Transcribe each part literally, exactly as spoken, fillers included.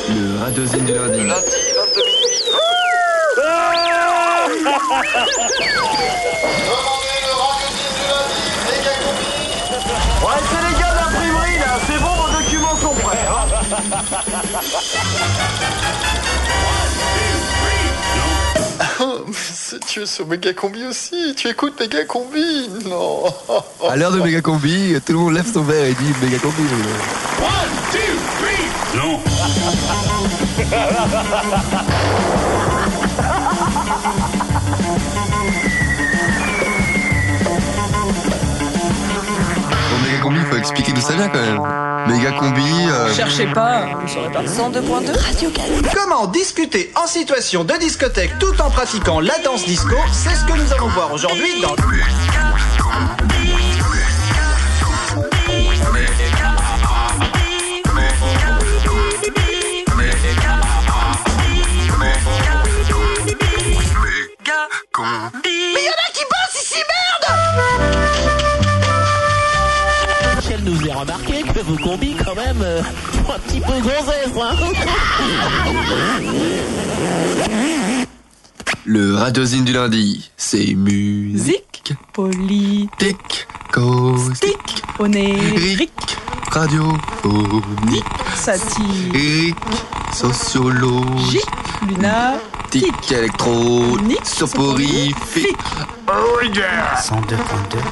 Le Radosine du lundi. Le lundi, vingt-deux minuit. Ouais, c'est les gars de l'imprimerie là, c'est bon, vos documents sont prêts. Hein. Oh, mais c'est- tu es sur Méga Combi aussi. Tu écoutes Méga Combi. Non. À l'heure de Méga Combi, tout le monde lève son verre et dit Méga Combi. Non. Pour Méga Combi, il faut expliquer d'où ça vient quand même. Méga Combi. Euh... Cherchez pas, vous saurez pas. cent deux point deux Radio Canyon. Comment discuter en situation de discothèque tout en pratiquant la danse disco? C'est ce que nous allons voir aujourd'hui dans Mais y'en a qui bossent ici, merde! Michel nous a remarqué que vos combis quand même euh, sont un petit peu gonzesses, hein. Le Radosine du lundi, c'est musique, politique, caustique, onérique, radiophonique, satirique, sociologique, lunatique, électronique, soporifique. Oh yeah. cent deux point deux.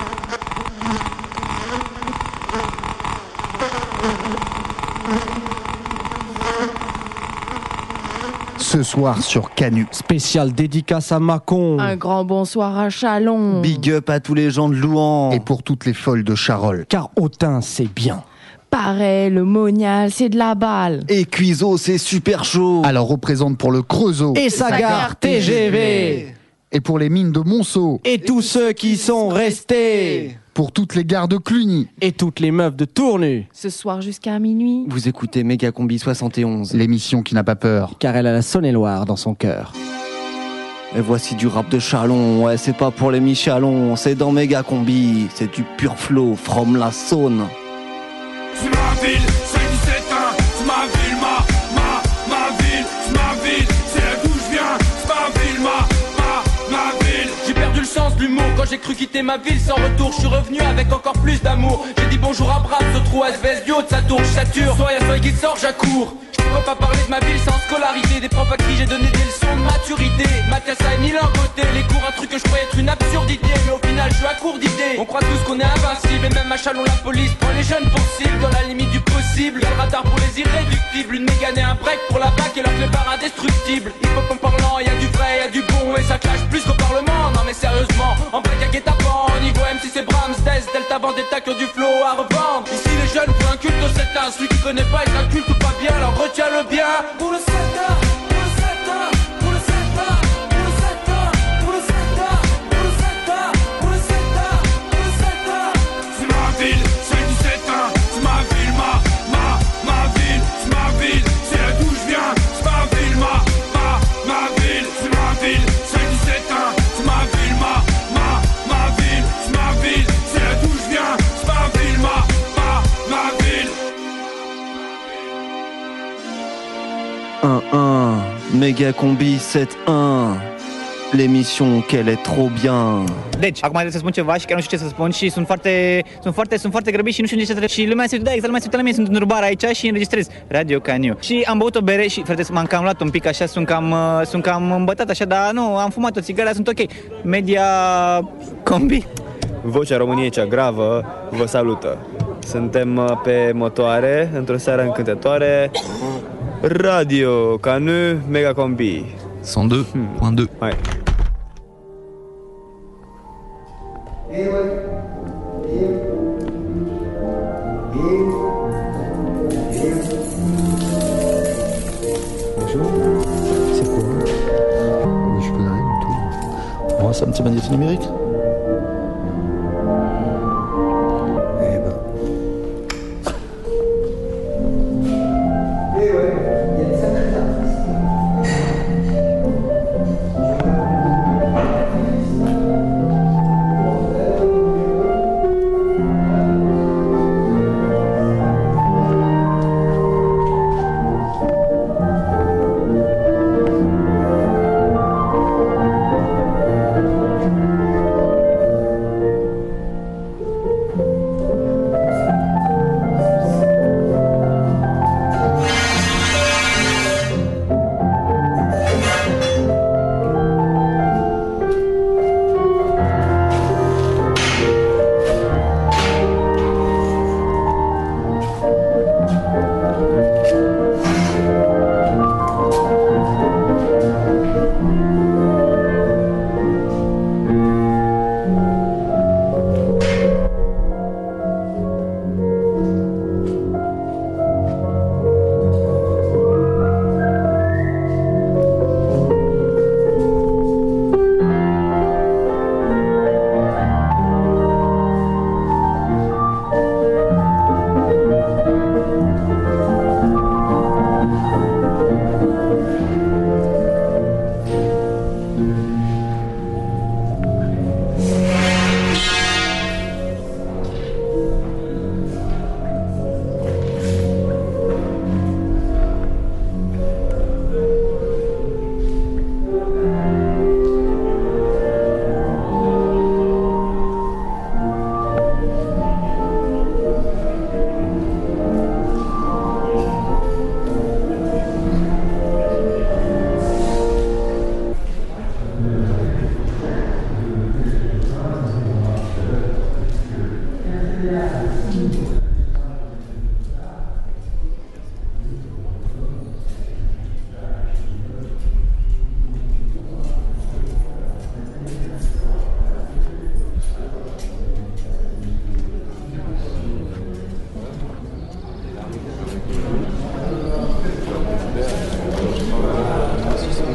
Ce soir sur Canu. Spécial dédicace à Mâcon. Un grand bonsoir à Chalon. Big up à tous les gens de Louan. Et pour toutes les folles de Charolles. Car Autun, c'est bien. Pareil, le Monial, c'est de la balle. Et Cuiseau, c'est super chaud. Alors représente pour le Creusot. Et sa gare T G V. Et pour les mines de Monceau. Et tous ceux qui sont restés. Pour toutes les gares de Cluny. Et toutes les meufs de Tournu. Ce soir jusqu'à minuit. Vous écoutez Méga Combi soixante et onze. L'émission qui n'a pas peur. Car elle a la Saône-et-Loire dans son cœur. Et voici du rap de Chalon. Ouais, c'est pas pour les Michalons. C'est dans Méga Combi. C'est du pur flow from la Saône. C'est ma ville, c'est dix-sept ans. C'est ma ville, ma, ma, ma ville. C'est ma ville, c'est là d'où je viens. C'est ma ville, ma, ma, ma ville. J'ai perdu le sens de l'humour quand j'ai cru quitter ma ville sans retour. Je suis revenu avec encore plus d'amour. J'ai dit bonjour à Bram, ce trou S V S du haut de sa tour. Je sature, soit y'a soit qui sort, j'accours. Je pourrais pas parler de ma ville sans scolarité. Des profs à qui j'ai donné des leçons de maturité. Mathias a mis l'un côté, les cours, un truc que je croyais être une absurdité. Mais au final, je suis à court d'idées. On croit tous qu'on est invincible. Et même à Chalon, la police prend les jeunes pour cible. Dans la limite du possible, y'a le radar pour les irréductibles. Une mégane et un break pour la bac et leur clébard indestructible. Hip hop en parlant, y'a du vrai, y'a du bon. Et ça clash plus qu'au Parlement. Non mais sérieusement, en break à guet-apens. Au niveau M C c'est Brahms, Dez, Delta Vendetta que du flow à revendre. Ici les jeunes font un culte au sept un. Celui qui connaît pas est un culte ou pas bien, alors retiens-le bien. Pour le sept un, pour le sept un, pour le sept un, pour le sept un, pour le sept un, pour le sept un, pour le sept un, pour le sept un. C'est ma ville, c'est dix-sept ans. C'est ma ville, ma, ma, ma ville. C'est ma ville, c'est là d'où je viens. C'est ma ville, ma, ma, ma ville. C'est ma ville, c'est dix-sept ans. C'est ma ville, ma, ma, ma ville. C'est ma ville, c'est là d'où je viens. C'est ma ville, ma, ma, ma ville. un un, Méga Combi sept un. L'émission qu'elle est trop bien. Deci, acum trebuie să spun ceva și chiar nu știu ce să spun și sunt foarte, sunt foarte, sunt foarte grăbit și nu știu ce să trebuie. Și lumea se uită, da, exact, lumea se uită la mine, sunt în bar aici și înregistrez Radio Canyon. Și am băut o bere și, frate, m-am cam luat un pic așa, sunt cam, sunt cam îmbătat așa, dar nu, am fumat o țigară, sunt ok. Media Combi. Vocea României cea gravă vă salută. Suntem pe motoare, într-o seară încântătoare. Radio Canyon, Méga Combi cent deux point deux. Ouais. Bonjour. C'est quoi? Oui, je connais rien du tout. Moi, c'est un petit magnéto numérique. Eh ben. Eh ouais, il y a des sacrés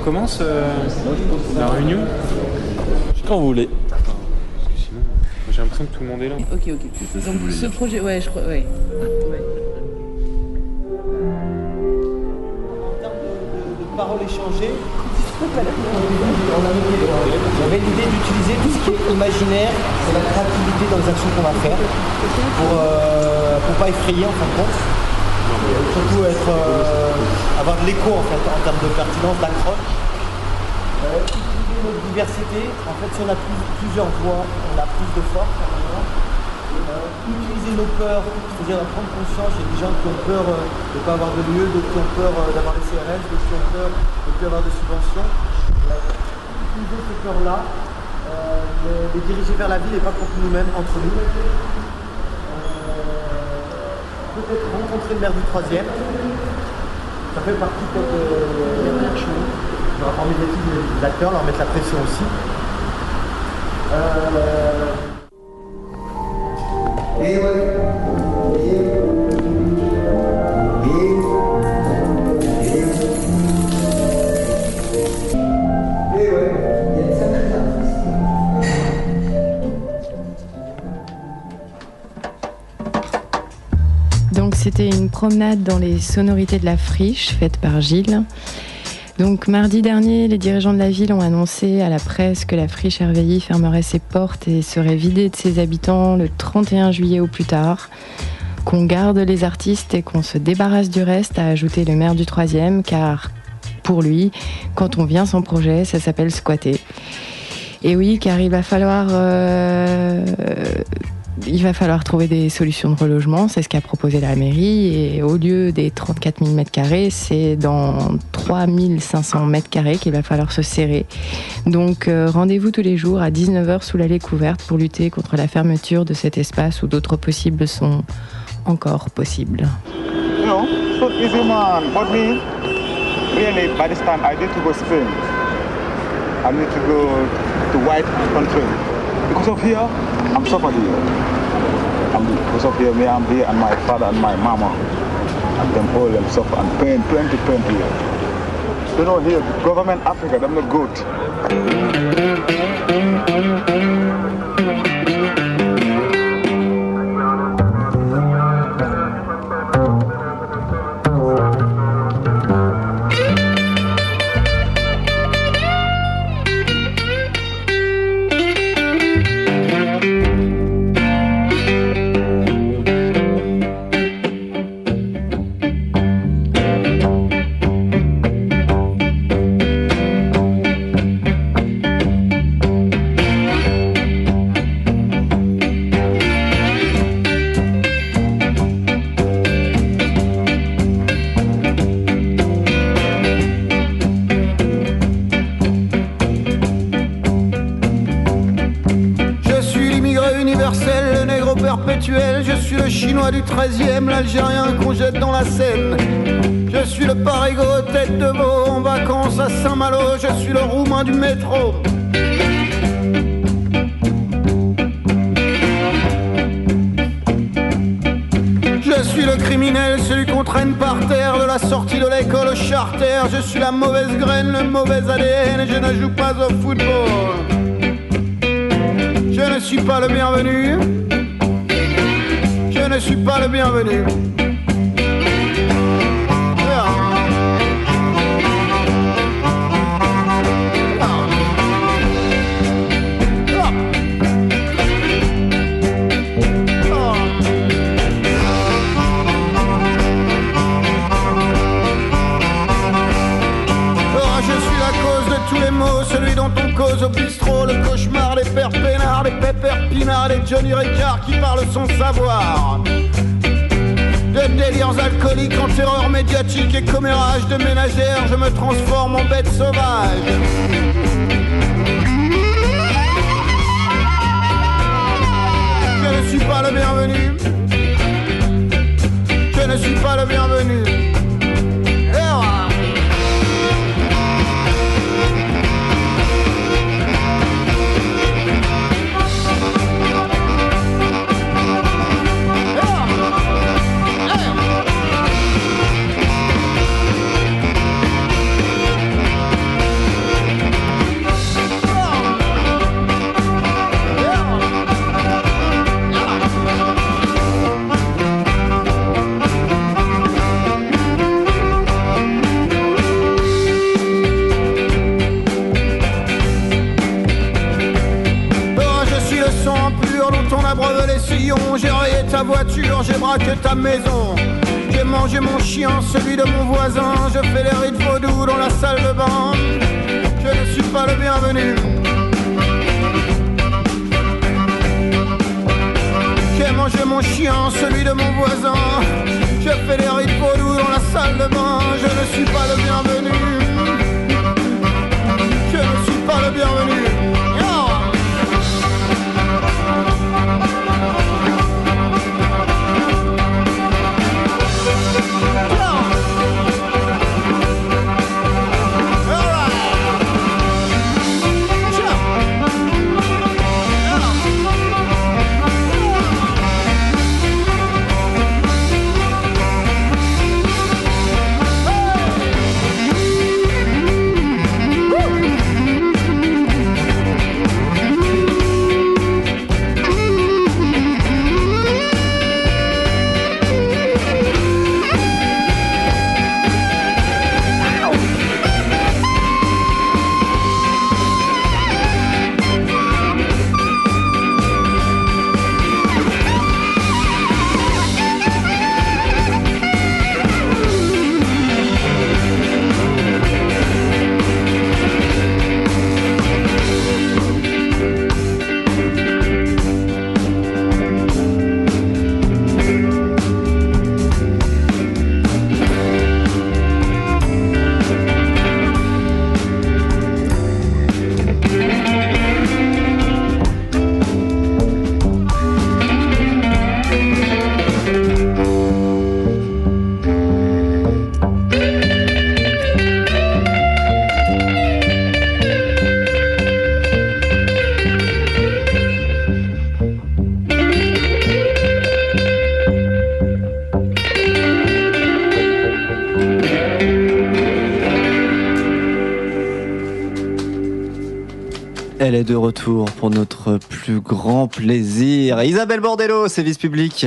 commence euh, la réunion? Quand vous voulez. Parce que sinon, j'ai l'impression que tout le monde est là. Ok, ok. Donc ce projet, ouais, je crois, ouais. ouais. Paroles échangées, on avait l'idée d'utiliser tout ce qui est imaginaire et la créativité dans les actions qu'on va faire pour euh, pour pas effrayer en fin de compte, et surtout être euh, avoir de l'écho en fait en termes de pertinence, d'accroche. Euh, utiliser notre diversité, en fait si on a plus, plusieurs voix, on a plus de force. Euh, utiliser nos peurs, c'est-à-dire prendre conscience, il y a des gens qui ont peur euh, de ne pas avoir de lieu, d'autres qui ont peur euh, d'avoir les C R S, d'autres qui ont peur de ne plus avoir de subventions. Euh, utiliser ces peurs-là, euh, les, les diriger vers la ville et pas contre nous-mêmes, entre nous. Euh, peut-être rencontrer le maire du troisième. Ça fait partie peut-être de la chose. De la forme médiatique des acteurs, leur mettre la pression aussi. Euh, Et ouais. Donc c'était une promenade dans les sonorités de la friche faite par Gilles. Donc mardi dernier, les dirigeants de la ville ont annoncé à la presse que la friche Herveilly fermerait ses portes et serait vidée de ses habitants le trente et un juillet au plus tard. Qu'on garde les artistes et qu'on se débarrasse du reste, a ajouté le maire du troisième, car pour lui, quand on vient sans projet, ça s'appelle squatter. Et oui, car il va falloir... Euh, Il va falloir trouver des solutions de relogement, c'est ce qu'a proposé la mairie, et au lieu des trente-quatre mille mètres carrés, c'est dans trois mille cinq cents mètres carrés qu'il va falloir se serrer. Donc euh, rendez-vous tous les jours à dix-neuf heures sous l'allée couverte pour lutter contre la fermeture de cet espace où d'autres possibles sont encore possibles. You know, so easy man, but me, really by this time I need to go Spain. I need to go to white country. Because of here, I'm suffering here. And because of here, me, I'm here, and my father and my mama, and them all them suffer and pain, plenty pain here. You know, here, the government Africa, them not good. Je suis le chinois du treizième, l'Algérien qu'on jette dans la Seine. Je suis le parigo tête de veau en vacances à Saint-Malo. Je suis le roumain du métro. Je suis le criminel, celui qu'on traîne par terre de la sortie de l'école charter. Je suis la mauvaise graine, le mauvais A D N et je ne joue pas au football. Je ne suis pas le bienvenu. Je ne suis pas le bienvenu. Celui dont on cause au bistrot, le cauchemar des pères peinards, des pépères pinards, des Johnny Ricard qui parlent sans savoir. De délires alcooliques en terreur médiatique et commérage de ménagères, je me transforme en bête sauvage. Je ne suis pas le bienvenu. Je ne suis pas le bienvenu. bidon, j'ai rayé ta voiture, j'ai braqué ta maison. J'ai mangé mon chien, celui de mon voisin. Je fais les rites vaudou dans la salle de bain. Je ne suis pas le bienvenu. J'ai mangé mon chien, celui de mon voisin. Je fais les rites vaudou dans la salle de bain. Je ne suis pas le bienvenu. Je ne suis pas le bienvenu. Elle est de retour pour notre plus grand plaisir. Isabelle Bordello, service public.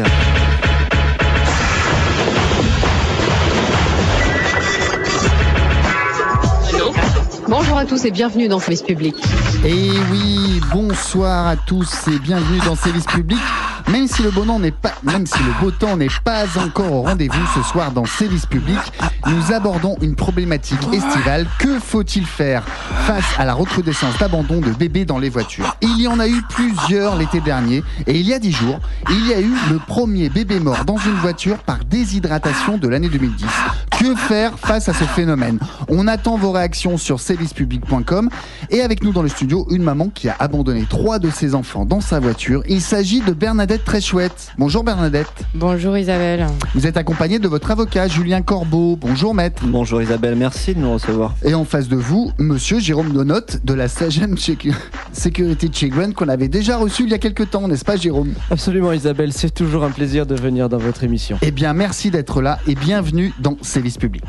Bonjour à tous et bienvenue dans Service Public. Et oui, bonsoir à tous et bienvenue dans Service Public. Même si le beau temps n'est pas, même si le beau temps n'est pas encore au rendez-vous ce soir dans Service Public, nous abordons une problématique estivale. Que faut-il faire face à la recrudescence d'abandon de bébés dans les voitures? Il y en a eu plusieurs l'été dernier et il y a dix jours, il y a eu le premier bébé mort dans une voiture par déshydratation de l'année deux mille dix. Que faire face à ce phénomène? On attend vos réactions sur service public point com et avec nous dans le studio, une maman qui a abandonné trois de ses enfants dans sa voiture. Il s'agit de Bernadette Très Chouette. Bonjour Bernadette. Bonjour Isabelle. Vous êtes accompagnée de votre avocat Julien Corbeau. Bonjour maître. Bonjour Isabelle, merci de nous recevoir. Et en face de vous, monsieur Jérôme Donotte de la Sagem Security Children qu'on avait déjà reçu il y a quelques temps, n'est-ce pas Jérôme? Absolument Isabelle, c'est toujours un plaisir de venir dans votre émission. Eh bien merci d'être là et bienvenue dans Service Public.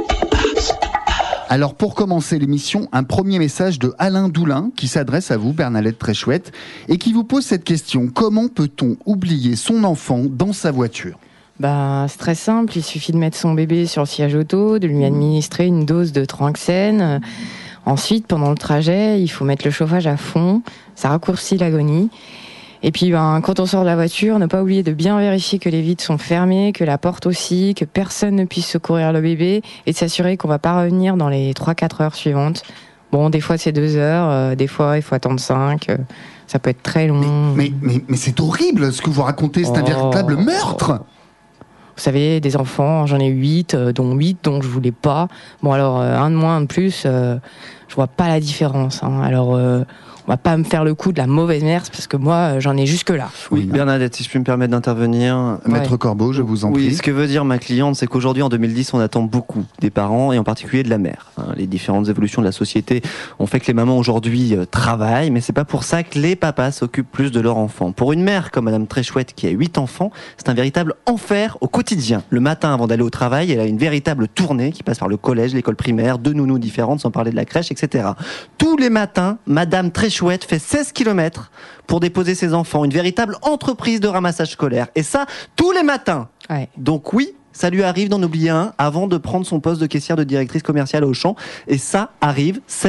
Alors pour commencer l'émission, un premier message de Alain Doulin qui s'adresse à vous, Bernadette Très Chouette, et qui vous pose cette question: comment peut-on oublier son enfant dans sa voiture? Bah, c'est très simple, il suffit de mettre son bébé sur le siège auto, de lui administrer une dose de Tranxène. Ensuite, pendant le trajet, il faut mettre le chauffage à fond, ça raccourcit l'agonie. Et puis, ben, quand on sort de la voiture, ne pas oublier de bien vérifier que les vitres sont fermées, que la porte aussi, que personne ne puisse secourir le bébé, et de s'assurer qu'on va pas revenir dans les trois quatre heures suivantes. Bon, des fois c'est deux heures, euh, des fois il faut attendre cinq, euh, ça peut être très long. Mais, mais, mais, mais c'est horrible ce que vous racontez, c'est oh. un véritable meurtre. Vous savez, des enfants, j'en ai huit, euh, dont huit dont je voulais pas. Bon alors, euh, un de moins, un de plus, euh, je vois pas la différence. Hein. Alors... Euh, on va pas me faire le coup de la mauvaise mère parce que moi j'en ai jusque là. Oui, Bernadette, si je puis me permettre d'intervenir. Maître ouais. Corbeau, je vous en prie. Oui, ce que veut dire ma cliente, c'est qu'aujourd'hui en deux mille dix, on attend beaucoup des parents et en particulier de la mère. Les différentes évolutions de la société ont fait que les mamans aujourd'hui travaillent, mais c'est pas pour ça que les papas s'occupent plus de leurs enfants. Pour une mère comme Madame Très Chouette qui a huit enfants, c'est un véritable enfer au quotidien. Le matin avant d'aller au travail, elle a une véritable tournée qui passe par le collège, l'école primaire, deux nounous différentes, sans parler de la crèche, et cetera. Tous les matins, Madame Très Chouette fait seize kilomètres pour déposer ses enfants, une véritable entreprise de ramassage scolaire. Et ça, tous les matins. Ouais. Donc oui, ça lui arrive d'en oublier un avant de prendre son poste de caissière de directrice commerciale au Auchan. Et ça arrive, c'est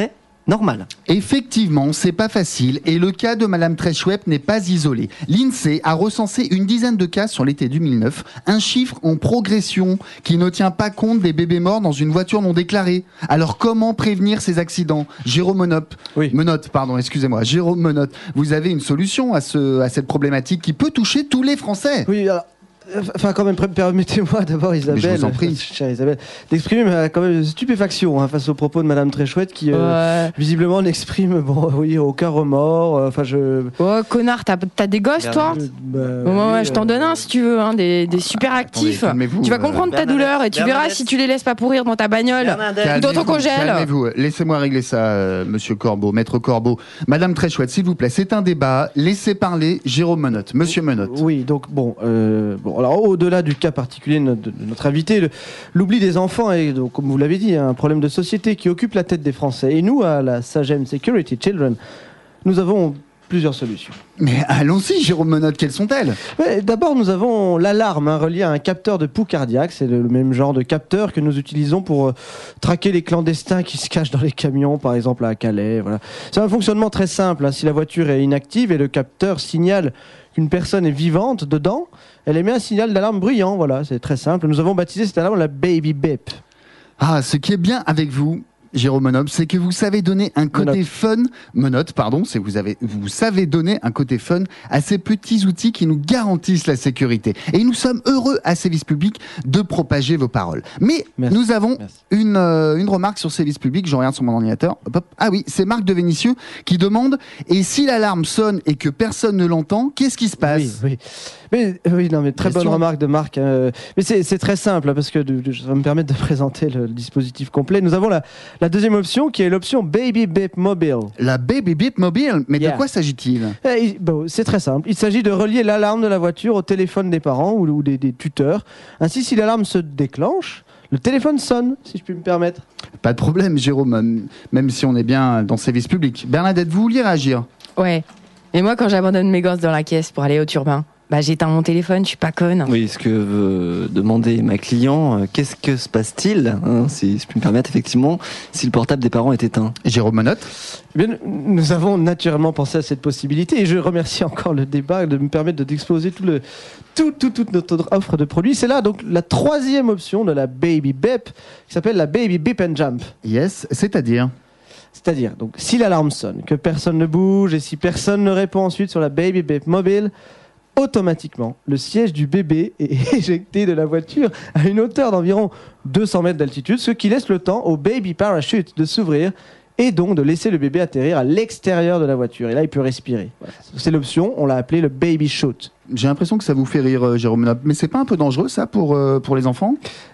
normal. Effectivement, c'est pas facile et le cas de Madame Treshwep n'est pas isolé. L'INSEE a recensé une dizaine de cas sur l'été deux mille neuf, un chiffre en progression qui ne tient pas compte des bébés morts dans une voiture non déclarée. Alors comment prévenir ces accidents ? Jérôme Menotte, oui. Menotte, pardon, excusez-moi, Jérôme Menotte, vous avez une solution à, ce, à cette problématique qui peut toucher tous les Français. Oui, alors... Enfin, quand même, permettez-moi d'abord, Isabelle, je vous en prie. chère Isabelle, d'exprimer ma, quand même stupéfaction hein, face aux propos de Madame Treshwep qui, euh, ouais. visiblement, n'exprime bon, oui, aucun remords. Enfin, je. Oh, connard, t'as, t'as des gosses, toi je, bah, bon, oui, ouais, je t'en donne un si tu veux, hein, des, des super actifs. Attendez, tu vas comprendre euh, ta douleur et tu Bernadette. verras si tu les laisses pas pourrir dans ta bagnole ou dans ton congèle. Calmez-vous, laissez-moi régler ça, euh, Monsieur Corbeau, Maître Corbeau. Madame Treshwep, s'il vous plaît, c'est un débat. Laissez parler Jérôme Menotte, Monsieur Menotte. Oui, donc bon, euh, bon, alors au-delà du cas particulier de notre, de notre invité, le, l'oubli des enfants est, donc, comme vous l'avez dit, un problème de société qui occupe la tête des Français. Et nous, à la Sagem Security Children, nous avons plusieurs solutions. Mais allons-y, Jérôme Menotte, quelles sont-elles ? Ouais, d'abord, nous avons l'alarme hein, reliée à un capteur de pouls cardiaque. C'est le, le même genre de capteur que nous utilisons pour euh, traquer les clandestins qui se cachent dans les camions, par exemple à Calais. Voilà. C'est un fonctionnement très simple. Hein. Si la voiture est inactive et le capteur signale qu'une personne est vivante dedans, elle émet un signal d'alarme bruyant. Voilà, c'est très simple. Nous avons baptisé cette alarme la Baby Beep. Ah, ce qui est bien avec vous, Jérôme Menotte, c'est que vous savez donner un côté Menotte. fun, Menotte, pardon, c'est vous avez, vous savez donner un côté fun à ces petits outils qui nous garantissent la sécurité. Et nous sommes heureux à Service Public de propager vos paroles. Mais Merci. nous avons Merci. une euh, une remarque sur Service Public. Je regarde sur mon ordinateur. Hop, hop. Ah oui, c'est Marc de Vénissieux qui demande. Et si l'alarme sonne et que personne ne l'entend, qu'est-ce qui se passe ? Oui, oui. Mais oui, non, mais très Question. bonne remarque de Marc. Euh, mais c'est, c'est très simple parce que de, de, ça va me permettre de présenter le, le dispositif complet. Nous avons la, la deuxième option qui est l'option Baby Beep Mobile. La Baby Beep Mobile, mais yeah. de quoi s'agit-il ? eh, bon, C'est très simple. Il s'agit de relier l'alarme de la voiture au téléphone des parents ou, ou des, des tuteurs. Ainsi, si l'alarme se déclenche, le téléphone sonne, si je puis me permettre. Pas de problème, Jérôme, même si on est bien dans Service Public. Bernadette, vous vouliez réagir ? Ouais. Et moi, quand j'abandonne mes gosses dans la caisse pour aller au turbin, bah, j'éteins mon téléphone, je suis pas conne. Oui, ce que veut demander ma client, euh, qu'est-ce que se passe-t-il, hein, si je puis me permettre, effectivement, si le portable des parents est éteint ? Jérôme Menotte ? Eh bien, nous avons naturellement pensé à cette possibilité et je remercie encore le débat de me permettre d'exposer tout le, tout, tout, toute notre offre de produits. C'est là donc la troisième option de la Baby Beep qui s'appelle la Baby Beep and Jump. Yes, c'est-à-dire ? C'est-à-dire, donc, si l'alarme sonne, que personne ne bouge et si personne ne répond ensuite sur la Baby Beep Mobile, automatiquement, le siège du bébé est éjecté de la voiture à une hauteur d'environ deux cents mètres d'altitude, ce qui laisse le temps au baby parachute de s'ouvrir et donc de laisser le bébé atterrir à l'extérieur de la voiture. Et là, il peut respirer. Voilà. C'est l'option, on l'a appelé le baby chute. J'ai l'impression que ça vous fait rire, Jérôme. Mais c'est pas un peu dangereux, ça, pour, euh, pour les enfants ?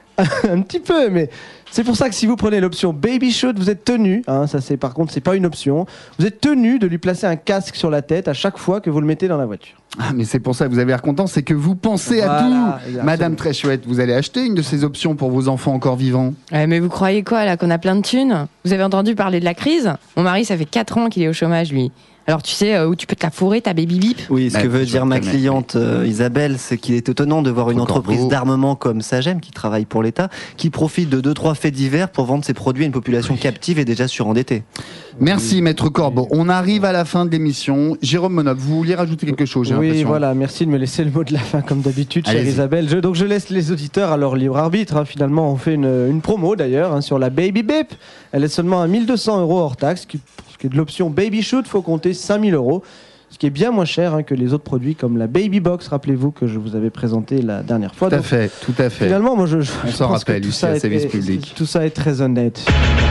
Un petit peu, mais c'est pour ça que si vous prenez l'option Baby Chute, vous êtes tenu, hein, ça c'est par contre c'est pas une option, vous êtes tenu de lui placer un casque sur la tête à chaque fois que vous le mettez dans la voiture. Ah mais c'est pour ça que vous avez l'air content, c'est que vous pensez voilà, à tout. Exactement. Madame Treshwep, vous allez acheter une de ces options pour vos enfants encore vivants. Ouais, mais vous croyez quoi là, qu'on a plein de thunes ? Vous avez entendu parler de la crise ? Mon mari ça fait quatre ans qu'il est au chômage lui. Alors tu sais euh, où tu peux te la fourrer ta baby bip. Oui, ce bah, que veut dire ma cliente euh, Isabelle, c'est qu'il est étonnant de voir une entreprise beau. d'armement comme Sagem, qui travaille pour l'État, qui profite de deux trois faits divers pour vendre ses produits à une population captive et déjà surendettée. Merci Maître Corbeau. On arrive à la fin de l'émission. Jérôme Menotte, vous vouliez rajouter quelque chose ? J'ai Oui, l'impression. voilà. Merci de me laisser le mot de la fin comme d'habitude, chère Allez-y. Isabelle. Je, donc je laisse les auditeurs à leur libre arbitre. Hein. Finalement, on fait une, une promo d'ailleurs hein, sur la Baby Beep. Elle est seulement à mille deux cents euros hors taxe. Qui, ce qui est de l'option Baby Shoot, faut compter cinq mille euros. Ce qui est bien moins cher hein, que les autres produits comme la Baby Box, rappelez-vous que je vous avais présenté la dernière fois. Tout à Donc, fait, tout à fait. Finalement, moi je, je on s'en rappelle ici à Service Public. Tout ça est très honnête.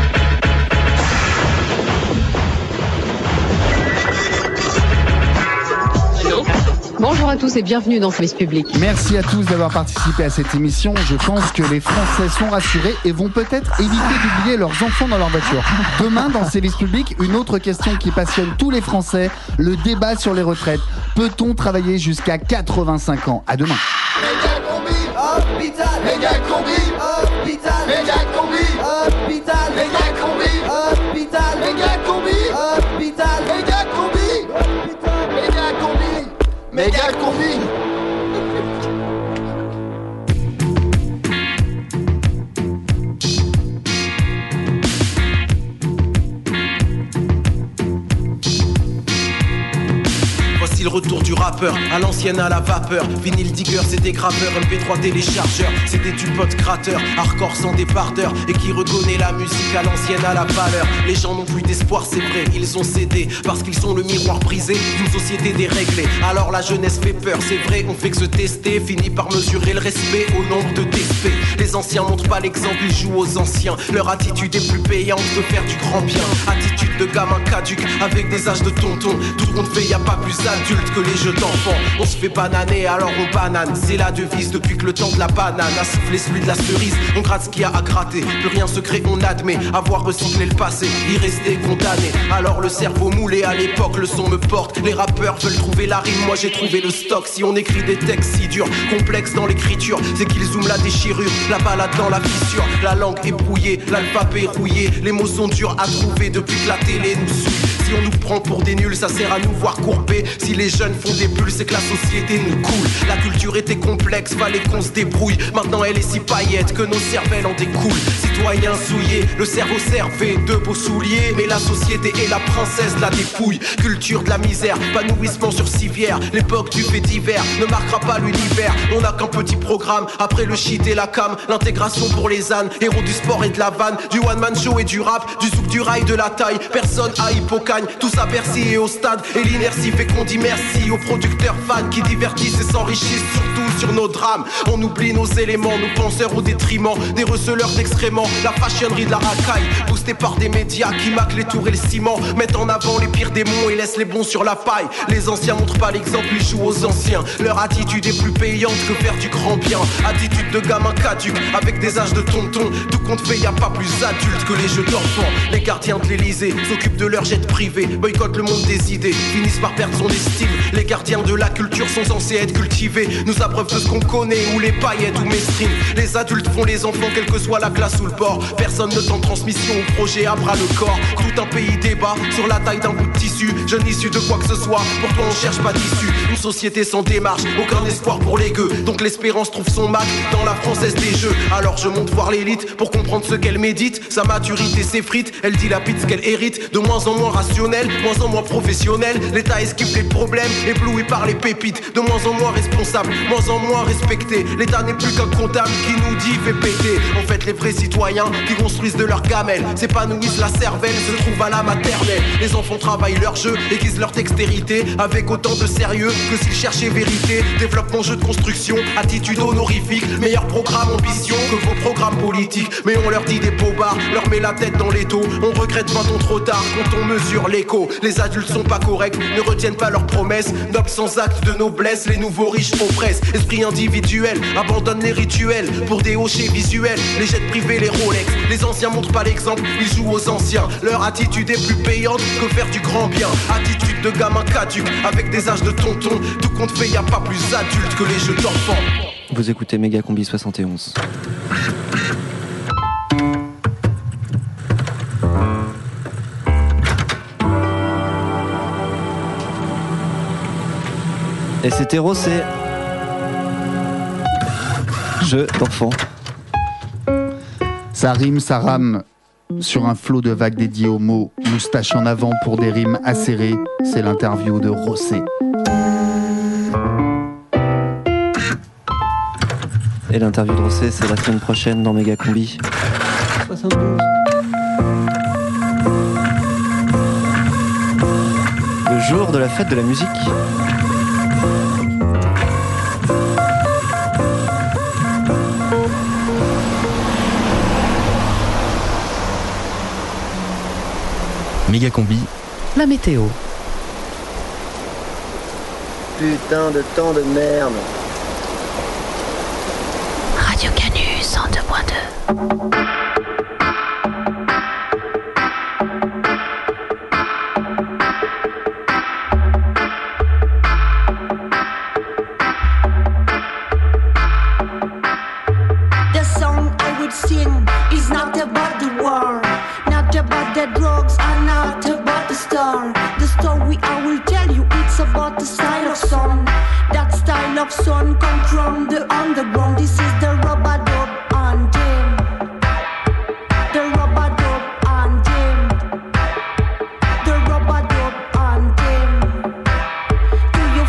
Bonjour à tous et bienvenue dans Service Public. Merci à tous d'avoir participé à cette émission. Je pense que les Français sont rassurés et vont peut-être éviter d'oublier leurs enfants dans leur voiture. Demain, dans Service Public, une autre question qui passionne tous les Français, le débat sur les retraites. Peut-on travailler jusqu'à quatre-vingt-cinq ans ? À demain. Méga combi, hôpital, méga combi, hôpital, méga combi, hôpital, méga combi, hôpital, méga combi, hôpital, méga combi, hôpital, méga combi, méga combi. le retour du rappeur, à l'ancienne à la vapeur. Vinyl digger, c'est des graveurs, M P trois téléchargeurs. C'était du pote gratteur, hardcore sans débardeur. Et qui reconnaît la musique à l'ancienne à la valeur. Les gens n'ont plus d'espoir, c'est vrai, ils ont cédé. Parce qu'ils sont le miroir brisé d'une société déréglée. Alors la jeunesse fait peur, c'est vrai, on fait que se tester. Finit par mesurer le respect au nombre de T S P. Les anciens montrent pas l'exemple, ils jouent aux anciens. Leur attitude est plus payante que faire du grand bien. Attitude de gamin caduc, avec des âges de tonton. Tout le monde fait, y a pas plus adulte que les jeux d'enfants. On se fait bananer, alors on banane. C'est la devise depuis que le temps de la banane a soufflé celui de la cerise. On gratte ce qu'il y a à gratter, plus rien secret, on admet avoir recyclé le passé, y rester condamné. Alors le cerveau moulé à l'époque, le son me porte. Les rappeurs veulent trouver la rime, moi j'ai trouvé le stock. Si on écrit des textes si durs, complexes dans l'écriture, c'est qu'ils zooment la déchirure, la balade dans la fissure. La langue est brouillée, l'alphabet rouillé. Les mots sont durs à trouver depuis que la télé nous suit. Si on nous prend pour des nuls, ça sert à nous voir courber. Si les jeunes font des bulles, c'est que la société nous coule. La culture était complexe, fallait qu'on se débrouille. Maintenant elle est si paillette que nos cervelles en découlent. Citoyens souillés, le cerveau servait de beaux souliers. Mais la société est la princesse de la dépouille. Culture de la misère, épanouissement sur civière. L'époque du fait divers ne marquera pas l'univers. On n'a qu'un petit programme, après le shit et la cam. L'intégration pour les ânes, héros du sport et de la vanne. Du one man show et du rap, du souk, du rail, de la taille. Personne à Hippocagne, tous à Bercy et au stade. Et l'inertie fait qu'on dit merci aux producteurs fans qui divertissent et s'enrichissent surtout sur nos drames. On oublie nos éléments, nos penseurs au détriment des receleurs d'excréments. La fashionnerie de la racaille, boostée par des médias qui maquent les tours et le ciment. Mettent en avant les pires démons et laissent les bons sur la paille. Les anciens montrent pas l'exemple, ils jouent aux anciens. Leur attitude est plus payante que faire du grand bien. Attitude de gamin caduc, avec des âges de tonton. Tout compte fait, y a pas plus adulte que les jeux d'enfants. Les gardiens de l'Elysée s'occupent de leur jet privé, boycottent le monde des idées, finissent par perdre son estime. Les gardiens de la culture sont censés être cultivés, nous abreuvent de ce qu'on connaît, ou les paillettes ou mainstream. Les adultes font les enfants, quelle que soit la classe ou le bord. Personne ne tente transmission au projet à bras le corps. Tout un pays débat sur la taille d'un bout de tissu, jeune issu de quoi que ce soit. Pourtant on cherche pas d'issue, une société sans démarche, aucun espoir pour les gueux. Donc l'espérance trouve son Mac dans la française des jeux. Alors je monte voir l'élite pour comprendre ce qu'elle médite. Sa maturité s'effrite, elle dilapide ce qu'elle hérite. De moins en moins rationnel, moins en moins professionnel. L'État esquive les problèmes, ébloui par les pépites. De moins en moins responsable, moins en moins respecté. L'État n'est plus qu'un comptable qui nous dit fait péter. En fait les vrais citoyens qui construisent de leur gamelle s'épanouissent la cervelle, se trouvent à la maternelle. Les enfants travaillent leur jeu, aiguisent leur dextérité avec autant de sérieux que s'ils cherchaient vérité. Développement, jeu de construction, attitude honorifique. Meilleur programme, ambition que vos programmes politiques. Mais on leur dit des bobards, leur met la tête dans l'étau. On regrette vingt ans trop tard quand on mesure l'écho. Les adultes sont pas corrects, ne retiennent pas leurs promesses. Nobles sans acte de noblesse, les nouveaux riches oppressent. Esprit individuel, abandonne les rituels pour des hochets visuels. Les jets privés, les Rolex. Les anciens montrent pas l'exemple, ils jouent aux anciens. Leur attitude est plus payante que faire du grand bien. Attitude de gamin caduc, avec des âges de tonton. Tout compte fait, y a pas plus adulte que les jeux d'enfants. Vous écoutez Méga Combi soixante et onze. Et c'était Rossé. Jeu d'enfant. Ça rime, ça rame sur un flot de vagues dédiées aux mots. Moustache en avant pour des rimes acérées. C'est l'interview de Rossé. Et l'interview de Rossé, c'est la semaine prochaine dans Méga Combi. soixante-douze. Le jour de la fête de la musique. Méga Combi, la météo. Putain de temps de merde. Radio Canu cent deux point deux. The song I would sing is not about the war, not about the drugs, and not about the star. The story I will tell you, it's about the style of song. That style of song comes from the underground. This is the rub-a-dub anthem. The rub-a-dub anthem. The rub-a-dub anthem. Do you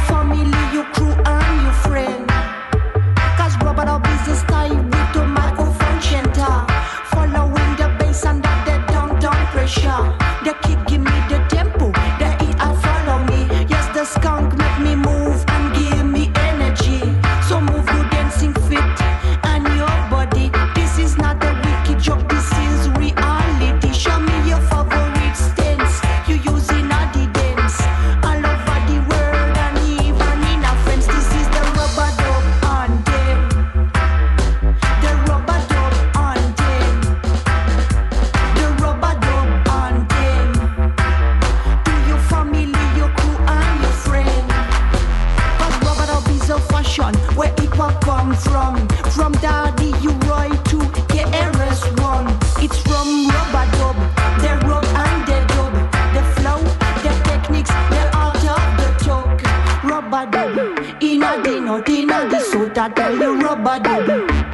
The kick give me the tempo, the it I follow me. Yes, the skunk make me move and give me energy. So move your dancing feet and your body. This is not a wicked joke, this is reality. Show me your favorite stance you using at the dance. All over the world and even in a friends. This is the rubber dub anthem. The rubber dub anthem. The rubber dub anthem. To your family, your crew and your friend. Cause rubber dub is a fashion where it will come from. From Daddy you Roy to K R S One. It's from rubber dub. The rub and the dub. The flow, the techniques, the art of the talk. Rubber dub. Inna the north, inna the south, I tell you rubber dub.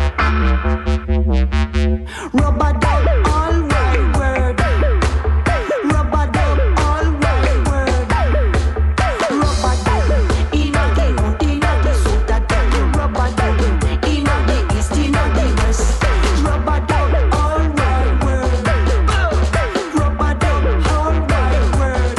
Rubber dub, all one word. Rubber dub, all one word. Rubber dub, inna the north, inna the south, I tell you rubber dub. Inna the east, inna the west. Rubber dub, all one word. Rubber dub, all one word.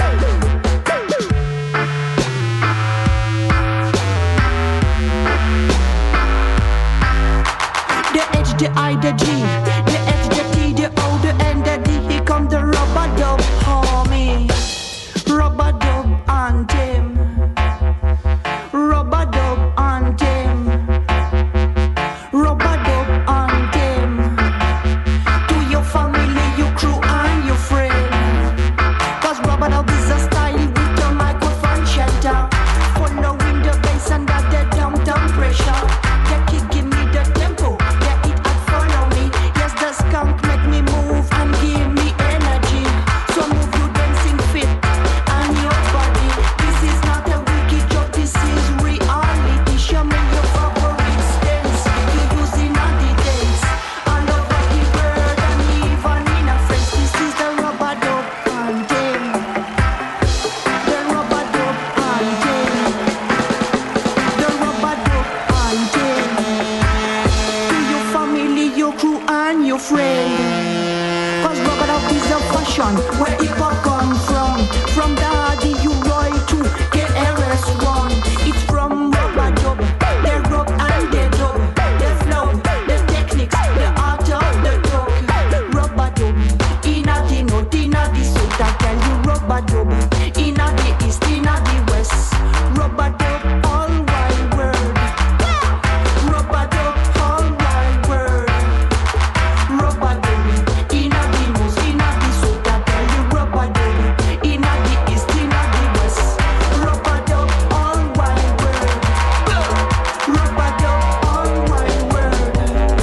The H, the I, the G, the H, the T, the O, the N, the D. Here come the rubber dub, homie. Rubber dub anthem. Rubber dub anthem. Rubber dub anthem. To your family, your crew, and your friend. Cause rubber dub is a style with the microphone shelter. Following the bass and that the downtown pressure. The kick give me the tempo. The it I follow me. Yes, the skunk make me move and give me energy. So move your dancing feet and your body. This is not a wicked joke, this is reality. Show me your favorite stance you using on the dance. All over the world and even in a friends. This is the rubber dub anthem. The rubber dub anthem. The rubber dub anthem. To your family, your crew and your friend. Cause rubber dub is a fashion where it will come from. From Daddy you Roy to K R S One. It's from rubber dub. The rub and the dub. The flow, the techniques, the art of the talk. Rubber dub. Inna the north, inna the south, I tell you rubber dub. Inna the east, inna the west. Rubber dub, all wide world. Rubber dub, all wide world. Rubber dub. Inna the north, inna the south, I tell you rubber dub. Inna the east, inna the west. Rubber dub, all wide world. Rubber dub, all wide world.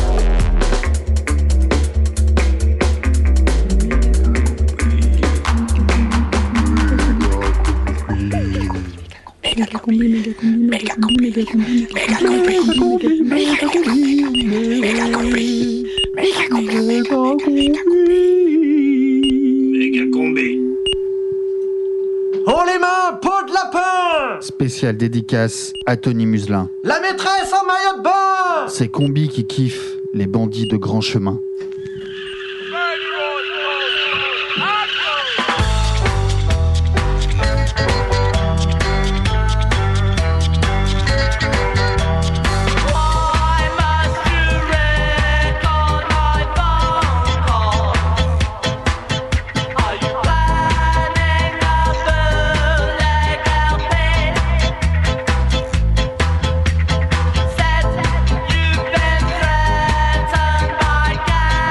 Haut les mains, peau de lapin. Spécial dédicace à Tony Muselin. La maîtresse en maillot de bain. C'est Combi qui kiffe les bandits de grand chemin. Said you've been threatened by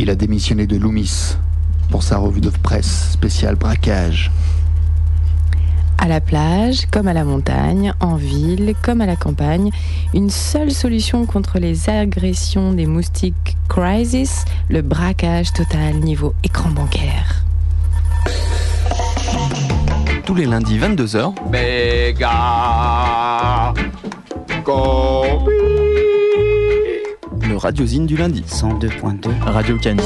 il a démissionné de Loomis pour sa revue de presse spéciale braquage. À la plage, comme à la montagne, en ville, comme à la campagne, une seule solution contre les agressions des moustiques Crisis, le braquage total niveau écran bancaire. Tous les lundis vingt-deux heures. Méga Combi. Le radiozine du lundi. cent deux point deux. Radio Canu.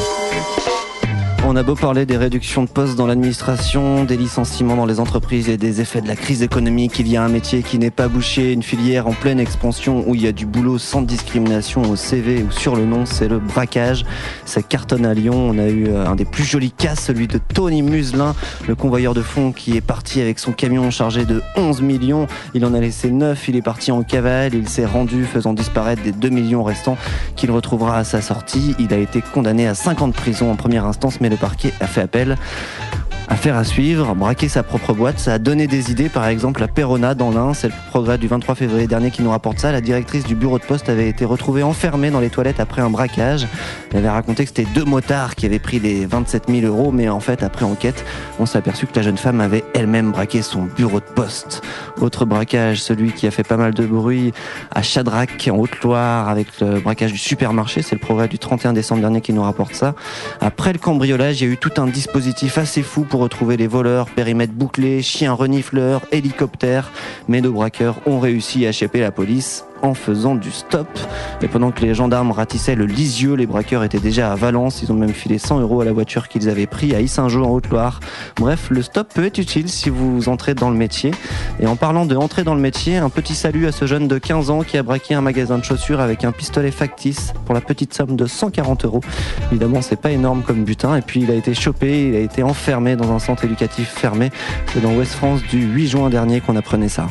On a beau parler des réductions de postes dans l'administration, des licenciements dans les entreprises et des effets de la crise économique, il y a un métier qui n'est pas bouché, une filière en pleine expansion où il y a du boulot sans discrimination au C V ou sur le nom, c'est le braquage. Ça cartonne à Lyon, on a eu un des plus jolis cas, celui de Tony Muselin, le convoyeur de fonds qui est parti avec son camion chargé de onze millions. Il en a laissé neuf, il est parti en cavale, il s'est rendu faisant disparaître des deux millions restants qu'il retrouvera à sa sortie. Il a été condamné à cinq ans de prison en première instance, mais le parquet a fait appel. Affaire à suivre, braquer sa propre boîte, ça a donné des idées, par exemple à Perona dans l'Ain, c'est le progrès du vingt-trois février dernier qui nous rapporte ça. La directrice du bureau de poste avait été retrouvée enfermée dans les toilettes après un braquage. Elle avait raconté que c'était deux motards qui avaient pris les vingt-sept mille euros, mais en fait après enquête, on s'est aperçu que la jeune femme avait elle-même braqué son bureau de poste. Autre braquage, celui qui a fait pas mal de bruit à Chadrac en Haute-Loire avec le braquage du supermarché, c'est le progrès du trente et un décembre dernier qui nous rapporte ça. Après le cambriolage, il y a eu tout un dispositif assez fou pour retrouver les voleurs, périmètre bouclé, chiens renifleurs, hélicoptères, mais nos braqueurs ont réussi à échapper la police en faisant du stop. Et pendant que les gendarmes ratissaient le Lisieux, les braqueurs étaient déjà à Valence. Ils ont même filé cent euros à la voiture qu'ils avaient pris à Issingeau en Haute-Loire. Bref, le stop peut être utile si vous entrez dans le métier. Et en parlant de entrer dans le métier, un petit salut à ce jeune de quinze ans qui a braqué un magasin de chaussures avec un pistolet factice pour la petite somme de cent quarante euros. Évidemment, c'est pas énorme comme butin. Et puis, il a été chopé, il a été enfermé dans un centre éducatif fermé. C'est dans Ouest France du huit juin dernier qu'on apprenait ça.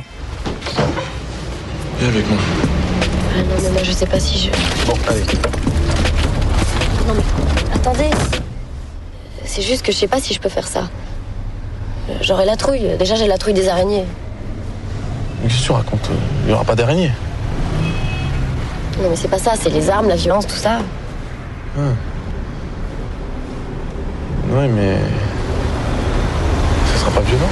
Viens avec moi. Ah non, mais moi je sais pas si je... Bon, allez. Non mais, attendez. C'est juste que je sais pas si je peux faire ça. J'aurai la trouille. Déjà j'ai la trouille des araignées. Qu'est-ce que tu racontes? Il n'y aura pas d'araignée. Non mais c'est pas ça, c'est les armes, la violence, tout ça. Ah. Ouais, mais... ça sera pas violent.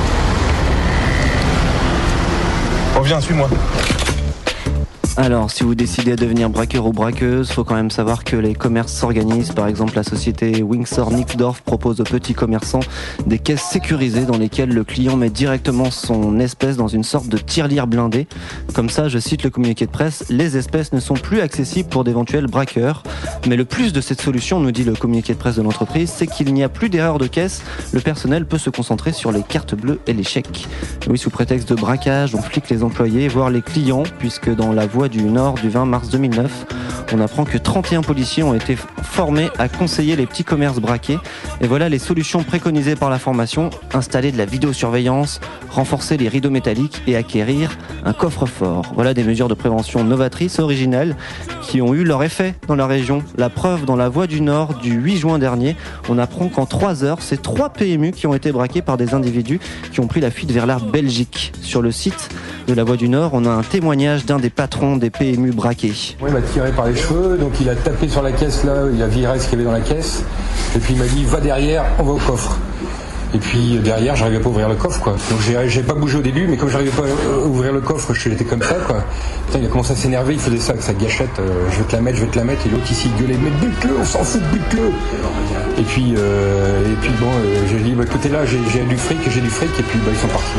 Bon, viens, suis-moi. Alors, si vous décidez de devenir braqueur ou braqueuse, faut quand même savoir que les commerces s'organisent. Par exemple, la société Windsor-Nixdorf propose aux petits commerçants des caisses sécurisées dans lesquelles le client met directement son espèce dans une sorte de tirelire blindée. Comme ça, je cite le communiqué de presse, les espèces ne sont plus accessibles pour d'éventuels braqueurs. Mais le plus de cette solution, nous dit le communiqué de presse de l'entreprise, c'est qu'il n'y a plus d'erreur de caisse. Le personnel peut se concentrer sur les cartes bleues et les chèques. Oui, sous prétexte de braquage, on flique les employés, voire les clients, puisque dans la voie du Nord du vingt mars deux mille neuf, on apprend que trente et un policiers ont été formés à conseiller les petits commerces braqués. Et voilà les solutions préconisées par la formation: installer de la vidéosurveillance, renforcer les rideaux métalliques et acquérir un coffre-fort. Voilà des mesures de prévention novatrices, originales, qui ont eu leur effet dans la région. La preuve, dans la voie du Nord du huit juin dernier, on apprend qu'en trois heures, c'est trois P M U qui ont été braqués par des individus qui ont pris la fuite vers la Belgique. Sur le site de la voie du Nord, on a un témoignage d'un des patrons des P M U braqués. Oui, il m'a tiré par les cheveux, donc il a tapé sur la caisse là, il a viré ce qu'il y avait dans la caisse, et puis il m'a dit va derrière, on va au coffre. Et puis derrière, j'arrivais pas à ouvrir le coffre, quoi. Donc j'ai, j'ai pas bougé au début, mais comme j'arrivais pas à ouvrir le coffre, je l'étais comme ça, quoi. Putain, il a commencé à s'énerver, il faisait ça avec sa gâchette. Euh, je vais te la mettre, je vais te la mettre. Et l'autre ici il gueulait, mais bute-le, on s'en fout, bute-le. Et puis, euh, et puis bon, euh, j'ai dit, bah, écoutez là, j'ai, j'ai du fric, j'ai du fric, et puis bah, ils sont partis.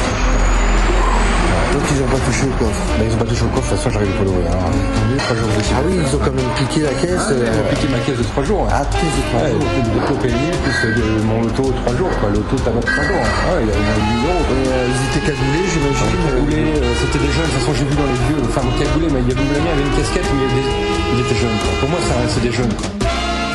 Donc ils n'ont pas touché au coffre. Bah, ils n'ont pas touché au coffre, de toute façon j'arrivais pas à l'ouvrir. Hein. Ah oui, ils ont quand même piqué la caisse. Ah, ils ont piqué ma caisse de trois jours. Ah, piqué de trois ouais, jours. Le loto P M U plus de mon loto trois jours. Quoi. L'auto tabac trois jours. Hein. Ah, il y avait dix euros. Et, euh, ils étaient cagoulés, j'imagine. Cagoulés, euh, c'était des jeunes. De toute façon j'ai vu dans les vieux. Enfin, cagoulés, mais il y avait le mien avait une casquette, mais il, des... il était jeune. Quoi. Pour moi, ça, c'est des jeunes. Quoi.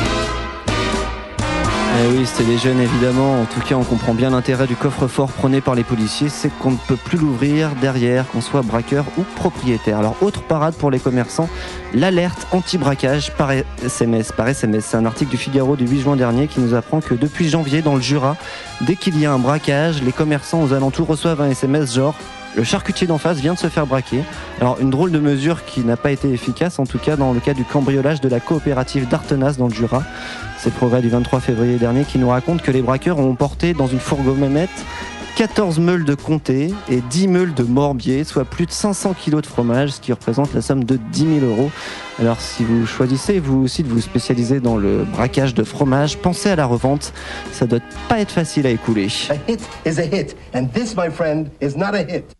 Eh oui, c'était des jeunes évidemment. En tout cas, on comprend bien l'intérêt du coffre-fort prôné par les policiers, c'est qu'on ne peut plus l'ouvrir derrière, qu'on soit braqueur ou propriétaire. Alors, autre parade pour les commerçants, l'alerte anti-braquage par S M S. Par S M S, c'est un article du Figaro du huit juin dernier qui nous apprend que depuis janvier, dans le Jura, dès qu'il y a un braquage, les commerçants aux alentours reçoivent un S M S genre Le charcutier d'en face vient de se faire braquer. Alors une drôle de mesure qui n'a pas été efficace, en tout cas dans le cas du cambriolage de la coopérative d'Artenas dans le Jura. C'est le progrès du vingt-trois février dernier qui nous raconte que les braqueurs ont emporté dans une fourgonnette quatorze meules de comté et dix meules de morbier, soit plus de cinq cents kilos de fromage, ce qui représente la somme de dix mille euros. Alors si vous choisissez vous aussi de vous spécialiser dans le braquage de fromage, pensez à la revente, ça doit pas être facile à écouler. A hit is a hit, and this, my friend, is not a hit.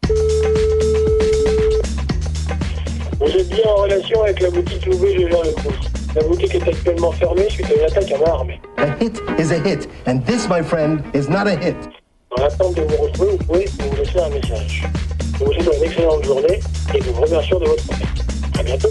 Vous êtes bien en relation avec la boutique Louvet de Jean Lecroux. La boutique est actuellement fermée suite à une attaque à main armée. A hit is a hit, and this, my friend, is not a hit. Dans l'attente de vous retrouver, vous pouvez vous laisser un message. Je vous souhaite une excellente journée et nous vous remercions de votre appel. À bientôt.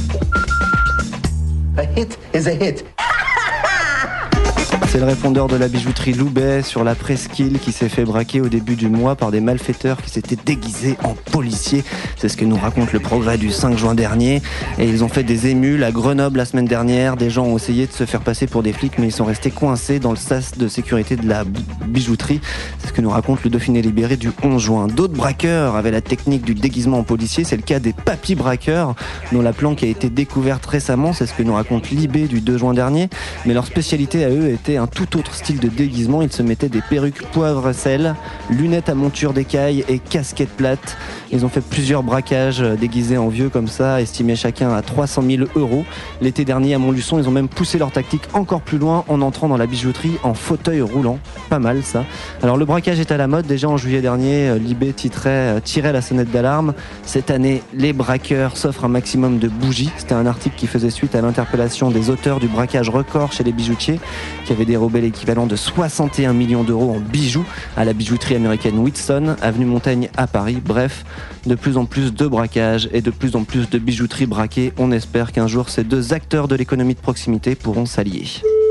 A hit is a hit. C'est le répondeur de la bijouterie Loubet sur la presqu'île qui s'est fait braquer au début du mois par des malfaiteurs qui s'étaient déguisés en policiers. C'est ce que nous raconte le progrès du cinq juin dernier. Et ils ont fait des émules à Grenoble la semaine dernière. Des gens ont essayé de se faire passer pour des flics, mais ils sont restés coincés dans le sas de sécurité de la bijouterie. C'est ce que nous raconte le Dauphiné libéré du onze juin. D'autres braqueurs avaient la technique du déguisement en policier. C'est le cas des papy braqueurs, dont la planque a été découverte récemment. C'est ce que nous raconte Libé du deux juin dernier. Mais leur spécialité à eux était un tout autre style de déguisement. Ils se mettaient des perruques poivre et sel, lunettes à monture d'écaille et casquettes plates. Ils ont fait plusieurs braquages déguisés en vieux comme ça, estimés chacun à trois cent mille euros. L'été dernier à Montluçon, ils ont même poussé leur tactique encore plus loin en entrant dans la bijouterie en fauteuil roulant. Pas mal ça. Alors le braquage est à la mode. Déjà en juillet dernier, Libé titrait, tirait la sonnette d'alarme. Cette année, les braqueurs s'offrent un maximum de bougies. C'était un article qui faisait suite à l'interpellation des auteurs du braquage record chez les bijoutiers, qui avaient dérobé l'équivalent de soixante et un millions d'euros en bijoux à la bijouterie américaine Whitson, avenue Montaigne à Paris. Bref, de plus en plus de braquages et de plus en plus de bijouteries braquées. On espère qu'un jour ces deux acteurs de l'économie de proximité pourront s'allier.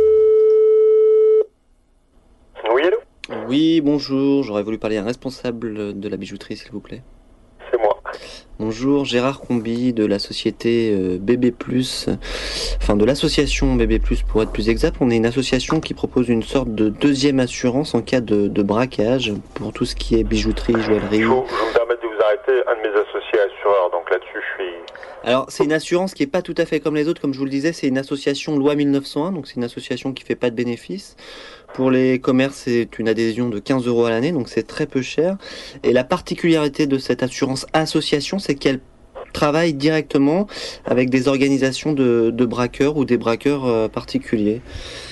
Oui, allô ? Oui, bonjour. J'aurais voulu parler à un responsable de la bijouterie, s'il vous plaît. C'est moi. Bonjour, Gérard Combi de la société euh, B B plus, enfin de l'association B B plus pour être plus exact. On est une association qui propose une sorte de deuxième assurance en cas de, de braquage pour tout ce qui est bijouterie, joaillerie. Je vous, je me permets de vous arrêter, un de mes associés assureurs, donc là-dessus je suis... Alors c'est une assurance qui est pas tout à fait comme les autres, comme je vous le disais, c'est une association loi mille neuf cent un, donc c'est une association qui fait pas de bénéfices. Pour les commerces, c'est une adhésion de quinze euros à l'année, donc c'est très peu cher. Et la particularité de cette assurance association, c'est qu'elle travaille directement avec des organisations de, de braqueurs ou des braqueurs euh, particuliers.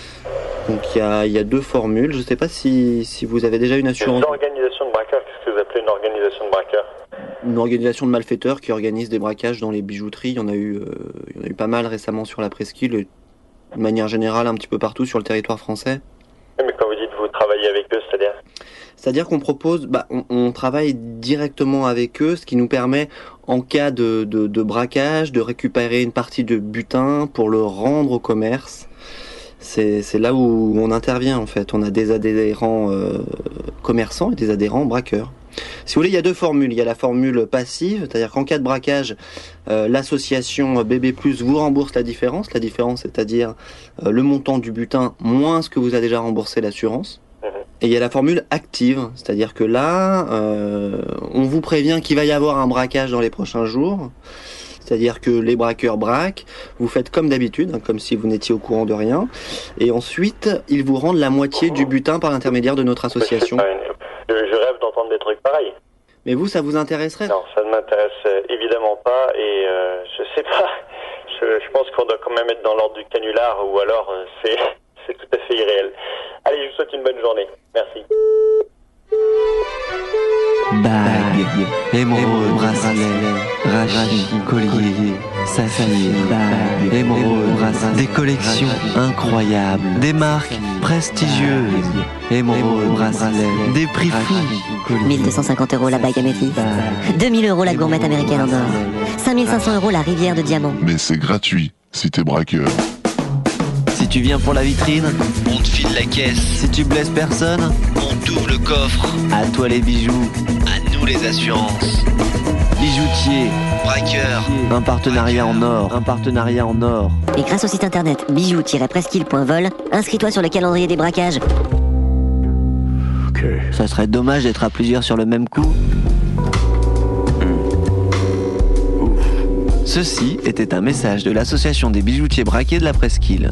Donc il y a, y a deux formules. Je ne sais pas si, si vous avez déjà une assurance. Une organisation de braqueurs, qu'est-ce que vous appelez une organisation de braqueurs ? Une organisation de malfaiteurs qui organise des braquages dans les bijouteries. Il y en a eu, euh, il y en a eu pas mal récemment sur la presqu'île, de manière générale un petit peu partout sur le territoire français. Mais quand vous dites vous travaillez avec eux, c'est-à-dire ? C'est-à-dire qu'on propose, bah, on, on travaille directement avec eux, ce qui nous permet, en cas de, de, de braquage, de récupérer une partie de butin pour le rendre au commerce. C'est, c'est là où on intervient en fait. On a des adhérents euh, commerçants et des adhérents braqueurs. Si vous voulez, il y a deux formules. Il y a la formule passive, c'est-à-dire qu'en cas de braquage, euh, l'association B B plus vous rembourse la différence. La différence, c'est-à-dire euh, le montant du butin moins ce que vous a déjà remboursé l'assurance. Et il y a la formule active, c'est-à-dire que là, euh, on vous prévient qu'il va y avoir un braquage dans les prochains jours. C'est-à-dire que les braqueurs braquent, vous faites comme d'habitude, hein, comme si vous n'étiez au courant de rien. Et ensuite, ils vous rendent la moitié du butin par l'intermédiaire de notre association. Je, je rêve d'entendre des trucs pareils. Mais vous, ça vous intéresserait ? Non, ça ne m'intéresse euh, évidemment pas. Et euh, je sais pas, je, je pense qu'on doit quand même être dans l'ordre du canular ou alors euh, c'est, c'est tout à fait irréel. Allez, je vous souhaite une bonne journée. Merci. Bague, émeraude, bracelet, rachis, collier, saphir, bague, émeraude, bracelet, des collections incroyables, des marques prestigieuses, émeraude, bracelet, des prix fous. mille deux cent cinquante euros la bague améthyste, deux mille euros la gourmette américaine en or, cinq mille cinq cents euros la rivière de diamants. Mais c'est gratuit si t'es braqueur. Si tu viens pour la vitrine, on te file la caisse. Si tu blesses personne, on t'ouvre le coffre. À toi les bijoux, à nous les assurances. Bijoutier, braqueur, un partenariat en or, un partenariat en or. Et grâce au site internet bijoux-presqu'île point vol, inscris-toi sur le calendrier des braquages. Ça serait dommage d'être à plusieurs sur le même coup. Ceci était un message de l'association des bijoutiers braqués de la Presqu'île.